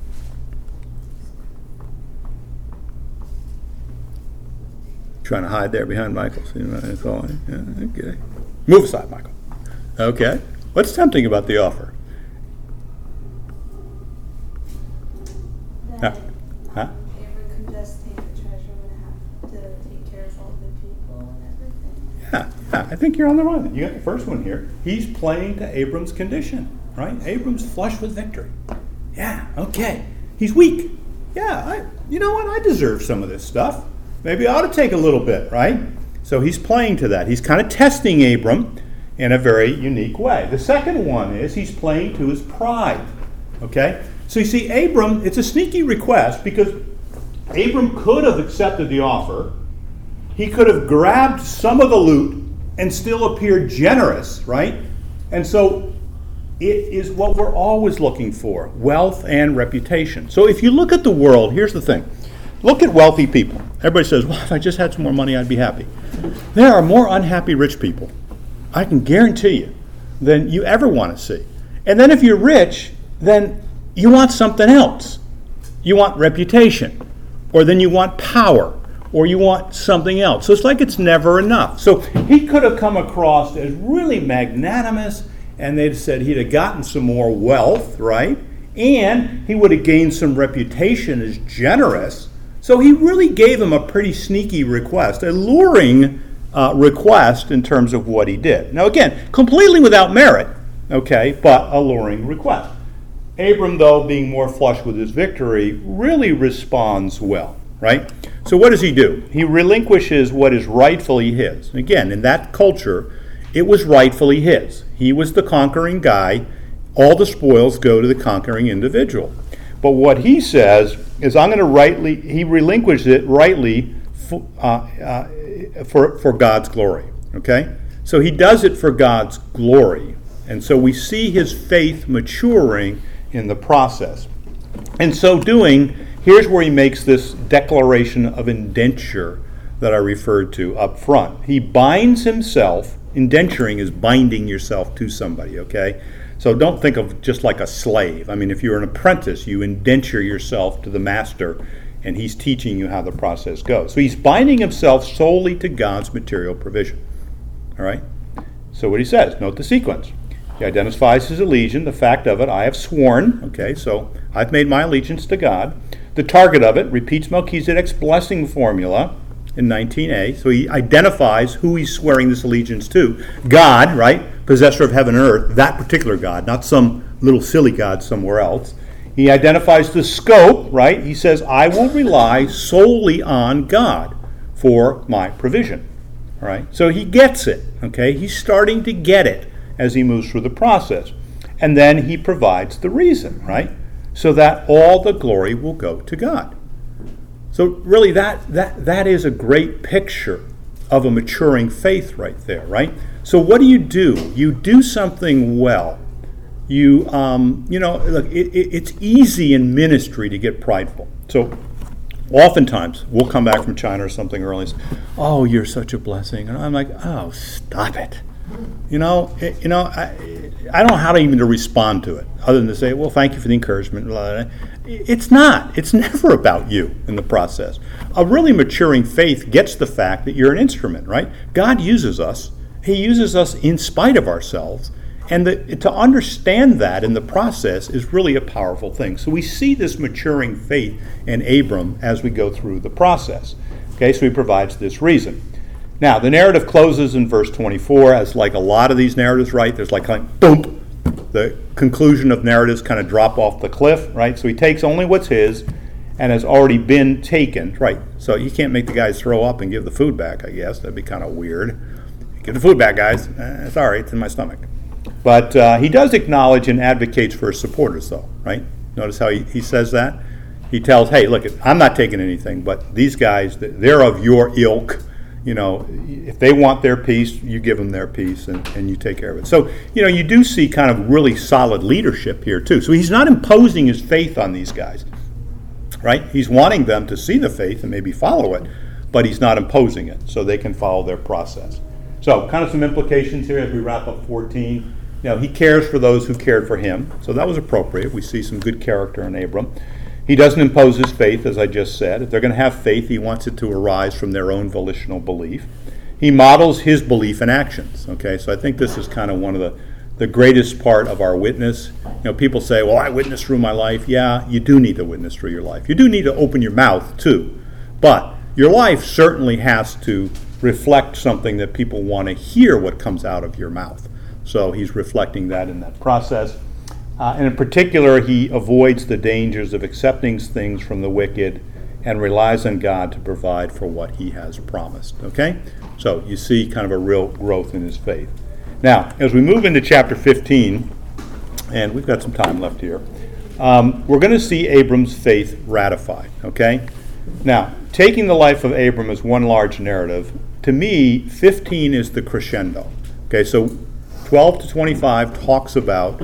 Trying to hide there behind Michael. So you know, that's all. Yeah, okay. Move aside, Michael. Okay. What's tempting about the offer? That Huh? um, Abram could just take the treasure and have to take care of all the people and everything. Yeah, yeah, I think you're on the run. You got the first one here. He's playing to Abram's condition, right? Abram's flush with victory. Yeah, okay. He's weak. Yeah, I, you know what? I deserve some of this stuff. Maybe I ought to take a little bit, right? So he's playing to that. He's kind of testing Abram in a very unique way. The second one is he's playing to his pride, okay? So you see, Abram, it's a sneaky request because Abram could have accepted the offer. He could have grabbed some of the loot and still appeared generous, right? And so it is what we're always looking for, wealth and reputation. So if you look at the world, here's the thing. Look at wealthy people. Everybody says, well, if I just had some more money, I'd be happy. There are more unhappy rich people, I can guarantee you, than you ever want to see. And then if you're rich, then you want something else. You want reputation, or then you want power, or you want something else. So it's like it's never enough. So he could have come across as really magnanimous, and they'd said he'd have gotten some more wealth, right? And he would have gained some reputation as generous. So he really gave him a pretty sneaky request, a luring uh, request in terms of what he did. Now again, completely without merit, okay, but a luring request. Abram, though, being more flush with his victory, really responds well, right? So what does he do? He relinquishes what is rightfully his. Again, in that culture, it was rightfully his. He was the conquering guy. All the spoils go to the conquering individual. But what he says is, I'm going to rightly, he relinquishes it rightly for, uh, uh, for, for God's glory, okay? So he does it for God's glory. And so we see his faith maturing in the process. In so doing, here's where he makes this declaration of indenture that I referred to up front. He binds himself. Indenturing is binding yourself to somebody, okay? So don't think of just like a slave. I mean, if you're an apprentice, you indenture yourself to the master, and he's teaching you how the process goes. So he's binding himself solely to God's material provision, all right? So what he says, note the sequence. He identifies his allegiance, the fact of it, I have sworn, okay, so I've made my allegiance to God. The target of it repeats Melchizedek's blessing formula in nineteen a, so he identifies who he's swearing this allegiance to. God, right, possessor of heaven and earth, that particular God, not some little silly God somewhere else. He identifies the scope, right, he says, I will rely solely on God for my provision, all right? So he gets it, okay, he's starting to get it as he moves through the process. And then he provides the reason, right? So that all the glory will go to God. So really that that that is a great picture of a maturing faith right there, right? So what do you do? You do something well. You um, you know, look, it, it, it's easy in ministry to get prideful. So oftentimes we'll come back from China or something early and say, oh, you're such a blessing. And I'm like, oh, stop it. You know, it, you know, I, I don't know how to even to respond to it, other than to say, well, thank you for the encouragement. Blah, blah, blah. It's not. It's never about you in the process. A really maturing faith gets the fact that you're an instrument, right? God uses us. He uses us in spite of ourselves, And the, to understand that in the process is really a powerful thing. So we see this maturing faith in Abram as we go through the process. Okay, so he provides this reason. Now, the narrative closes in verse twenty-four, as like a lot of these narratives, right? There's like, like boom, the conclusion of narratives kind of drop off the cliff, right? So he takes only what's his and has already been taken, right? So you can't make the guys throw up and give the food back, I guess. That'd be kind of weird. Give the food back, guys. Eh, sorry, it's in my stomach. But uh, he does acknowledge and advocates for his supporters, though, right? Notice how he, he says that? He tells, hey, look, I'm not taking anything, but these guys, they're of your ilk. You know, if they want their peace, you give them their peace, and, and you take care of it. So, you know, you do see kind of really solid leadership here, too. So he's not imposing his faith on these guys, right? He's wanting them to see the faith and maybe follow it, but he's not imposing it, so they can follow their process. So, kind of some implications here as we wrap up fourteen. You know, he cares for those who cared for him, so that was appropriate. We see some good character in Abram. He doesn't impose his faith, as I just said. If they're going to have faith, he wants it to arise from their own volitional belief. He models his belief in actions. Okay, so I think this is kind of one of the, the greatest part of our witness. You know, people say, well, I witnessed through my life. Yeah, you do need to witness through your life. You do need to open your mouth, too. But your life certainly has to reflect something that people want to hear what comes out of your mouth. So he's reflecting that in that process. Uh, and in particular, he avoids the dangers of accepting things from the wicked and relies on God to provide for what he has promised. Okay? So you see kind of a real growth in his faith. Now, as we move into chapter fifteen, and we've got some time left here, um, we're going to see Abram's faith ratified. Okay? Now, taking the life of Abram as one large narrative, to me, fifteen is the crescendo. Okay, so twelve to twenty-five talks about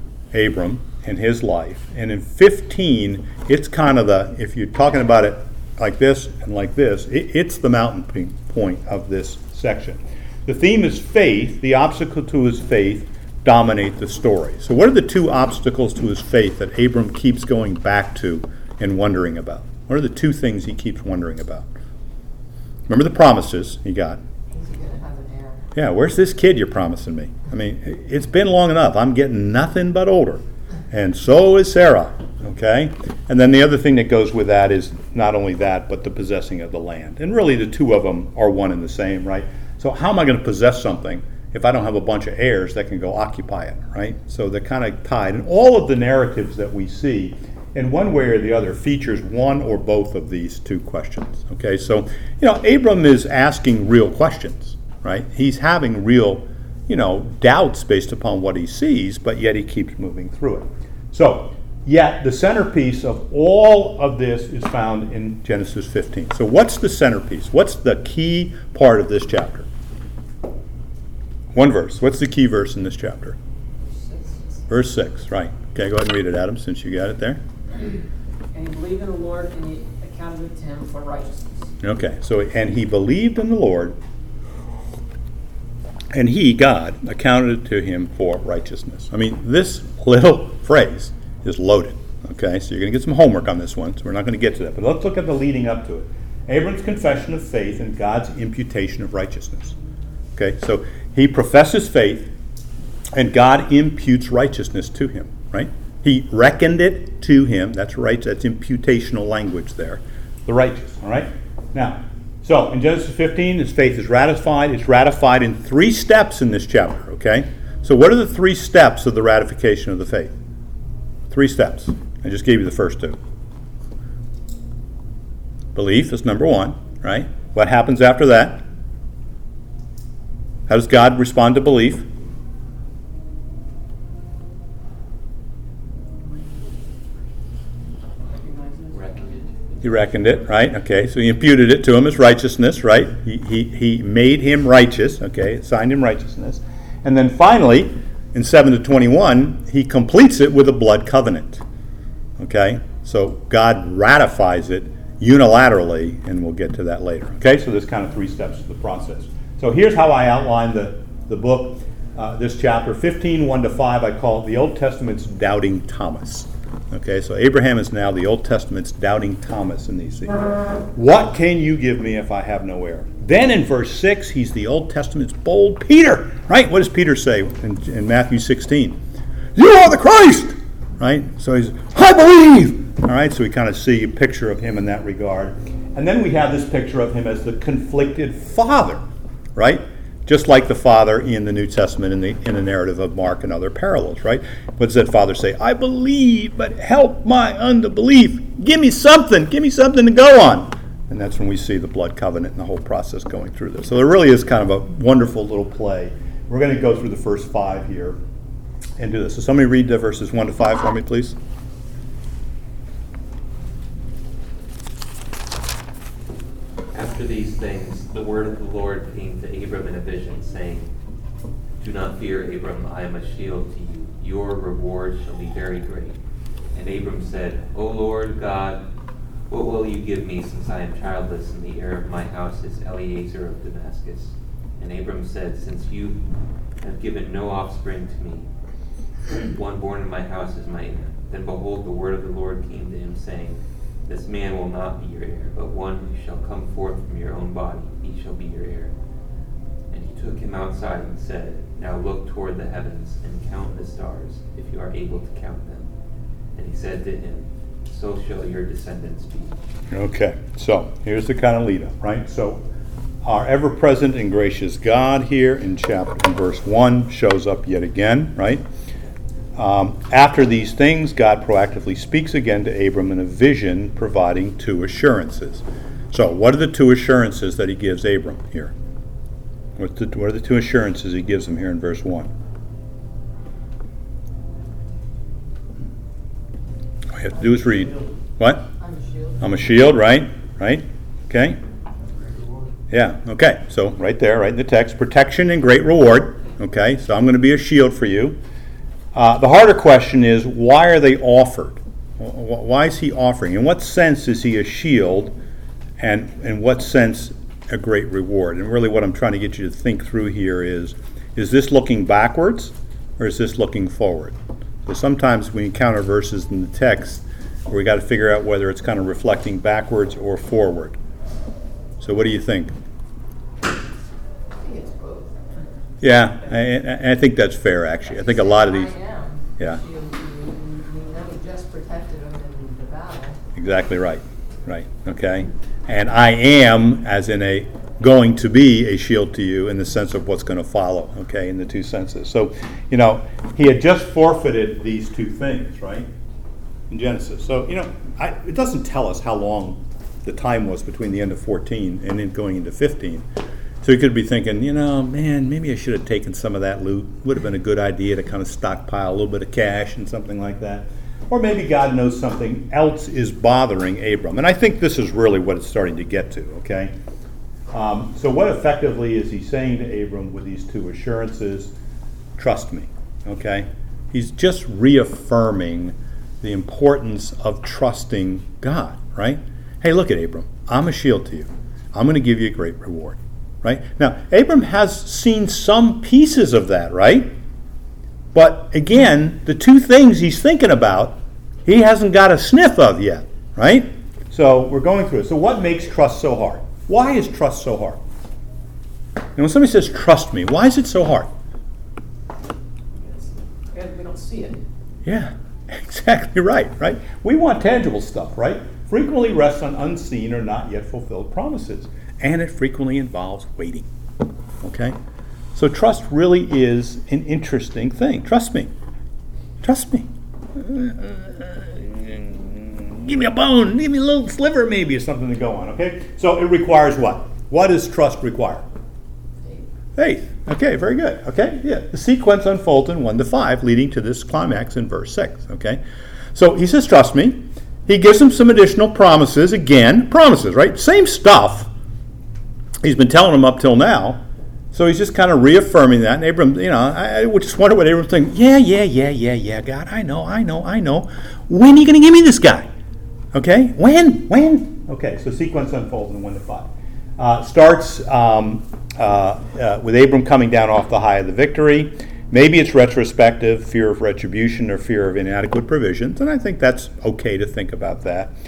Abram and his life. And in fifteen, it's kind of the, if you're talking about it like this and like this, it, it's the mountain point of this section. The theme is faith. The obstacle to his faith dominate the story. So what are the two obstacles to his faith that Abram keeps going back to and wondering about? What are the two things he keeps wondering about? Remember the promises he got. He's going to have an heir. Yeah, where's this kid you're promising me? I mean, it's been long enough. I'm getting nothing but older. And so is Sarah, okay? And then the other thing that goes with that is not only that, but the possessing of the land. And really the two of them are one and the same, right? So how am I going to possess something if I don't have a bunch of heirs that can go occupy it, right? So they're kind of tied. And all of the narratives that we see, in one way or the other, features one or both of these two questions, okay? So, you know, Abram is asking real questions, right? He's having real, you know, doubts based upon what he sees, but yet he keeps moving through it. So, yet the centerpiece of all of this is found in Genesis fifteen. So what's the centerpiece? What's the key part of this chapter? One verse. What's the key verse in this chapter? Verse six, right. Okay, go ahead and read it, Adam, since you got it there. And he believed in the Lord, and he accounted it to him for righteousness. Okay, so, and he believed in the Lord, and he, God, accounted it to him for righteousness. I mean, this little phrase is loaded. Okay, so you're going to get some homework on this one, so we're not going to get to that. But let's look at the leading up to it. Abram's confession of faith and God's imputation of righteousness. Okay, so he professes faith, and God imputes righteousness to him, right? He reckoned it to him. That's right. That's imputational language there. The righteous, all right? Now, so in Genesis fifteen, his faith is ratified. It's ratified in three steps in this chapter, okay? So what are the three steps of the ratification of the faith? Three steps. I just gave you the first two. Belief is number one, right? What happens after that? How does God respond to belief? He reckoned it, right? Okay, so he imputed it to him as righteousness, right? He, he, he made him righteous, okay, assigned him righteousness. And then finally, in seven to twenty-one, he completes it with a blood covenant, okay? So God ratifies it unilaterally, and we'll get to that later, okay? So there's kind of three steps to the process. So here's how I outline the, the book, uh, this chapter. fifteen, one to five, I call it the Old Testament's Doubting Thomas. Okay, so Abraham is now the Old Testament's Doubting Thomas in these things. What can you give me if I have no heir? Then in verse six, he's the Old Testament's bold Peter, right? What does Peter say in, in Matthew sixteen? You are the Christ, right? So he's, I believe, all right? So we kind of see a picture of him in that regard. And then we have this picture of him as the conflicted father, right? Just like the father in the New Testament in the in the narrative of Mark and other parallels, right? What does that father say? I believe, but help my unbelief. Give me something. Give me something to go on. And that's when we see the blood covenant and the whole process going through this. So there really is kind of a wonderful little play. We're going to go through the first five here and do this. So somebody read the verses one to five for me, please. After these things, the word of the Lord came to Abram in a vision, saying, Do not fear, Abram, I am a shield to you. Your reward shall be very great. And Abram said, O Lord God, what will you give me, since I am childless, and the heir of my house is Eliezer of Damascus? And Abram said, Since you have given no offspring to me, one born in my house is my heir. Then behold, the word of the Lord came to him, saying, This man will not be your heir, but one who shall come forth from your own body, he shall be your heir. And he took him outside and said, Now look toward the heavens, and count the stars, if you are able to count them. And he said to him, So shall your descendants be. Okay, so here's the kind of lead up, right? So our ever-present and gracious God here in chapter in verse one shows up yet again, right? Um, after these things, God proactively speaks again to Abram in a vision, providing two assurances. So what are the two assurances that he gives Abram here? What's the, what are the two assurances he gives him here in verse one? All you have to do is read. What? I'm a shield. I'm a shield, right? Right? Okay? Yeah, okay. So right there, right in the text, protection and great reward. Okay, so I'm going to be a shield for you. Uh, the harder question is, why are they offered? Why is he offering? In what sense is he a shield, and in what sense a great reward? And really what I'm trying to get you to think through here is, is this looking backwards, or is this looking forward? So sometimes we encounter verses in the text where we got to figure out whether it's kind of reflecting backwards or forward. So what do you think? I think it's both. Yeah, I, I think that's fair, actually. I think a lot of these... I am. Yeah. You, you, you never just protected them in the battle. Exactly right. Right. Okay. And I am, as in a going to be a shield to you in the sense of what's going to follow. Okay, in the two senses. So, you know, he had just forfeited these two things, right, in Genesis. So, you know, I, it doesn't tell us how long the time was between the end of fourteen and then going into fifteen. So you could be thinking, you know, man, maybe I should have taken some of that loot. Would have been a good idea to kind of stockpile a little bit of cash and something like that. Or maybe God knows something else is bothering Abram. And I think this is really what it's starting to get to, okay? Um, so what effectively is he saying to Abram with these two assurances? Trust me, okay? He's just reaffirming the importance of trusting God, right? Hey, look at Abram. I'm a shield to you. I'm going to give you a great reward. Right? Now, Abram has seen some pieces of that, right? But again, the two things he's thinking about, he hasn't got a sniff of yet, right? So we're going through it. So what makes trust so hard? Why is trust so hard? And when somebody says, trust me, why is it so hard? Because we don't see it. Yeah, exactly right, right? We want tangible stuff, right? Frequently rests on unseen or not yet fulfilled promises. And it frequently involves waiting. Okay? So trust really is an interesting thing. Trust me. Trust me. Give me a bone. Give me a little sliver maybe or something to go on. Okay? So it requires what? What does trust require? Faith. Faith. Okay, very good. Okay? Yeah. The sequence unfolds in one to five, leading to this climax in verse six. Okay? So he says, trust me. He gives him some additional promises. Again, promises, right? Same stuff. He's been telling them up till now, so he's just kind of reaffirming that. And Abram, you know, I, I would just wonder what Abram's thinking. Yeah, yeah, yeah, yeah, yeah, God, I know, I know, I know. When are you going to give me this guy? Okay, when, when? Okay, so sequence unfolds in one to five. Uh, starts um, uh, uh, with Abram coming down off the high of the victory. Maybe it's retrospective, fear of retribution or fear of inadequate provisions, and I think that's okay to think about that.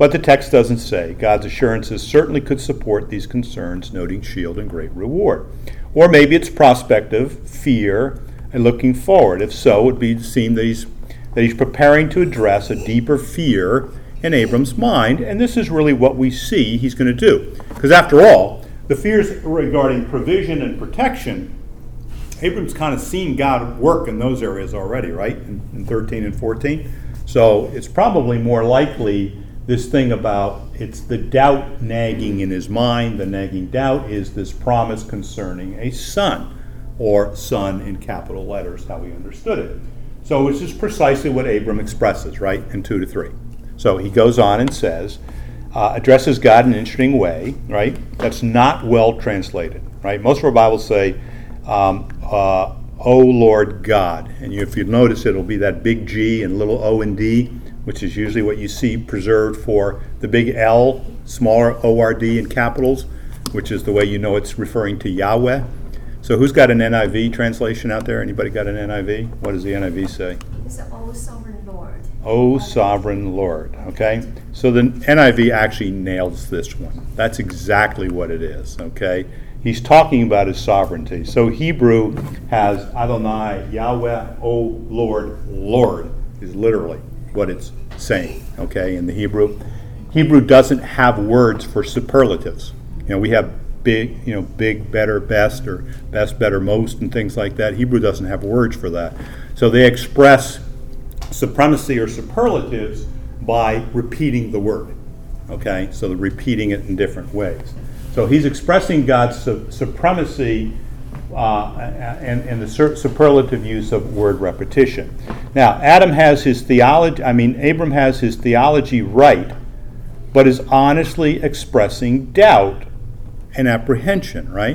But the text doesn't say. God's assurances certainly could support these concerns, noting shield and great reward. Or maybe it's prospective, fear, and looking forward. If so, it would be to seem that he's, that he's preparing to address a deeper fear in Abram's mind, and this is really what we see he's going to do. Because after all, the fears regarding provision and protection, Abram's kind of seen God work in those areas already, right, in, in thirteen and fourteen. So it's probably more likely this thing about it's the doubt nagging in his mind. The nagging doubt is this promise concerning a son, or son in capital letters, how we understood it. So this is precisely what Abram expresses, right, in two to three. So he goes on and says, uh, addresses God in an interesting way, right? That's not well translated, right? Most of our Bibles say, um, uh, O Lord God. And you, if you notice, it'll be that big G and little O and D, which is usually what you see preserved for the big L, smaller O R D in capitals, which is the way you know it's referring to Yahweh. So who's got an N I V translation out there? Anybody got an N I V? What does the N I V say? It's the O Sovereign Lord. O Sovereign Lord, okay? So the N I V actually nails this one. That's exactly what it is, okay? He's talking about his sovereignty. So Hebrew has Adonai, Yahweh, O Lord, Lord is literally what it's saying, okay, in the Hebrew. Hebrew doesn't have words for superlatives. You know, we have big, you know, big, better, best, or best, better, most, and things like that. Hebrew doesn't have words for that. So they express supremacy or superlatives by repeating the word, okay? So they're repeating it in different ways. So he's expressing God's su- supremacy uh, and, and the sur- superlative use of word repetition. Now, Adam has his theology, I mean, Abram has his theology right, but is honestly expressing doubt and apprehension, right?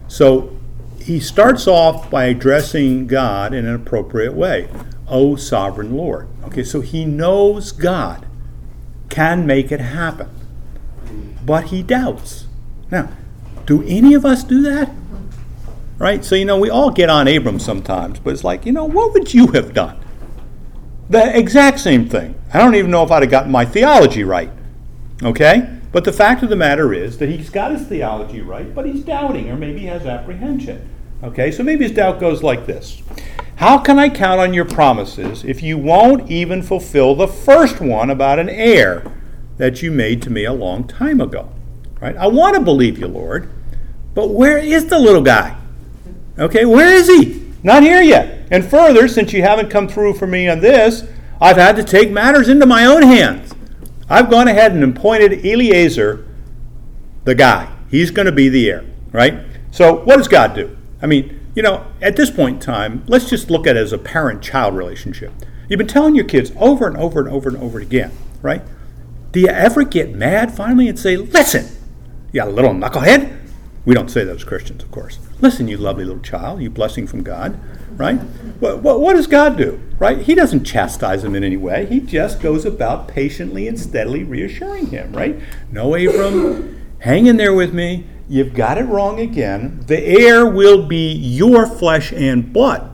So he starts off by addressing God in an appropriate way. O Sovereign Lord. Okay, so he knows God can make it happen, but he doubts. Now, do any of us do that? Right? So, you know, we all get on Abram sometimes, but it's like, you know, what would you have done? The exact same thing. I don't even know if I'd have gotten my theology right. Okay? But the fact of the matter is that he's got his theology right, but he's doubting, or maybe he has apprehension. Okay? So maybe his doubt goes like this. How can I count on your promises if you won't even fulfill the first one about an heir that you made to me a long time ago? Right? I want to believe you, Lord, but where is the little guy? Okay, where is he? Not here yet. And further, since you haven't come through for me on this, I've had to take matters into my own hands. I've gone ahead and appointed Eliezer the guy. He's going to be the heir, right? So what does God do? I mean, you know, at this point in time, let's just look at it as a parent-child relationship. You've been telling your kids over and over and over and over again, right? Do you ever get mad finally and say, listen, you got a little knucklehead? We don't say that as Christians, of course. Listen, you lovely little child, you blessing from God, right? What, what, what does God do, right? He doesn't chastise him in any way. He just goes about patiently and steadily reassuring him, right? No, Abram, hang in there with me. You've got it wrong again. The heir will be your flesh and blood.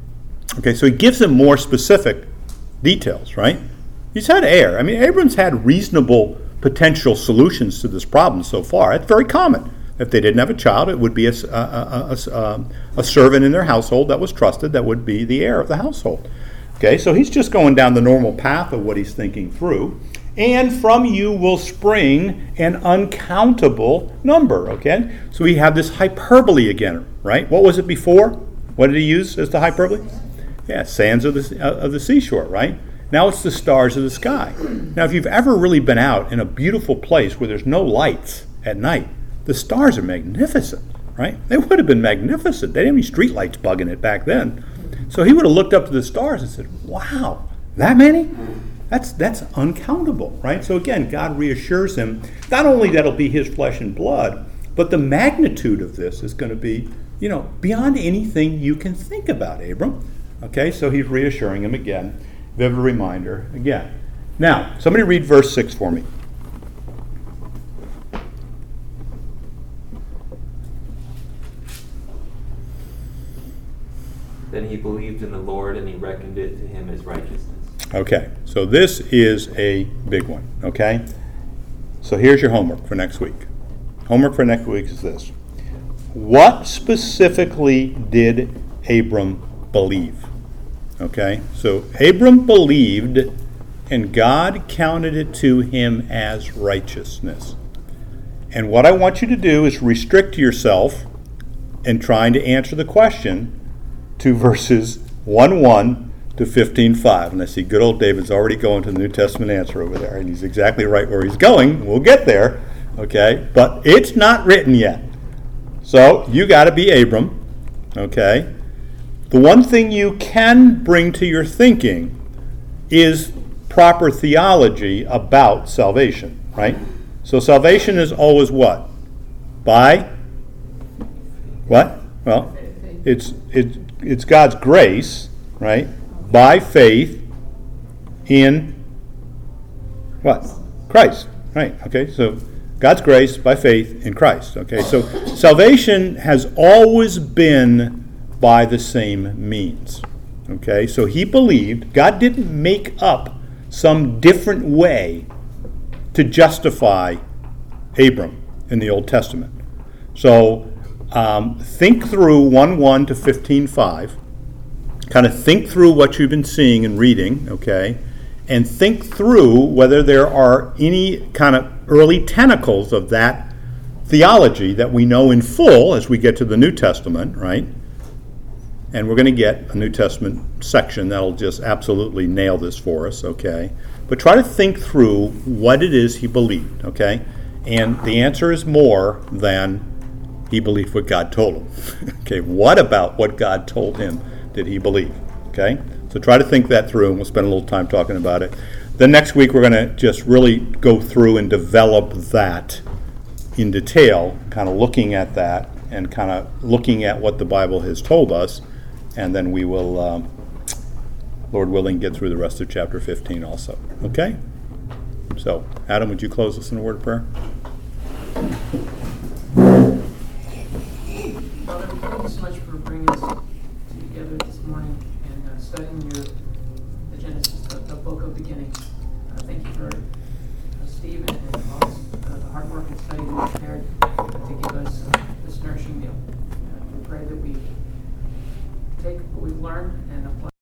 Okay, so he gives him more specific details, right? He's had heir. I mean, Abram's had reasonable potential solutions to this problem so far. It's very common. If they didn't have a child, it would be a, a, a, a, a servant in their household that was trusted that would be the heir of the household. Okay, so he's just going down the normal path of what he's thinking through. And from you will spring an uncountable number, okay? So we have this hyperbole again, right? What was it before? What did he use as the hyperbole? Yeah, sands of the, uh, of the seashore, right? Now it's the stars of the sky. Now, if you've ever really been out in a beautiful place where there's no lights at night, the stars are magnificent, right? They would have been magnificent. They didn't have any street lights bugging it back then. So he would have looked up to the stars and said, wow, that many? That's that's uncountable, right? So again, God reassures him, not only that it'll be his flesh and blood, but the magnitude of this is going to be, you know, beyond anything you can think about, Abram. Okay, so he's reassuring him again. Vivid reminder again. Now, somebody read verse six for me. Then he believed in the Lord, and he reckoned it to him as righteousness. Okay, so this is a big one, okay? So here's your homework for next week. Homework for next week is this. What specifically did Abram believe? Okay, so Abram believed, and God counted it to him as righteousness. And what I want you to do is restrict yourself in trying to answer the question to verses one one to fifteen five. And I see good old David's already going to the New Testament answer over there, and he's exactly right where he's going. We'll get there, okay? But it's not written yet. So you got to be Abram, okay? The one thing you can bring to your thinking is proper theology about salvation, right? So salvation is always what? By what? Well, it's it's it's God's grace, right? By faith in what? Christ, right? Okay, so God's grace by faith in Christ. Okay, so salvation has always been by the same means. Okay, so he believed God didn't make up some different way to justify Abram in the Old Testament. So um, think through one one to fifteen five. Kind of think through what you've been seeing and reading, okay, and think through whether there are any kind of early tentacles of that theology that we know in full as we get to the New Testament, right? And we're going to get a New Testament section that'll just absolutely nail this for us, okay? But try to think through what it is he believed, okay? And the answer is more than he believed what God told him. Okay, what about what God told him did he believe? Okay, so try to think that through, and we'll spend a little time talking about it. Then next week we're going to just really go through and develop that in detail, kind of looking at that and kind of looking at what the Bible has told us, and then we will, um, Lord willing, get through the rest of chapter fifteen also. Okay? So, Adam, would you close us in a word of prayer? Father, thank you so much for bringing us together this morning and uh, studying your the Genesis, the, the book of beginnings. Uh, thank you for uh, Steve and, and all this, uh, the hard work and study that you prepared uh, to give us uh, this nourishing meal. Uh, we pray that we take what we've learned and apply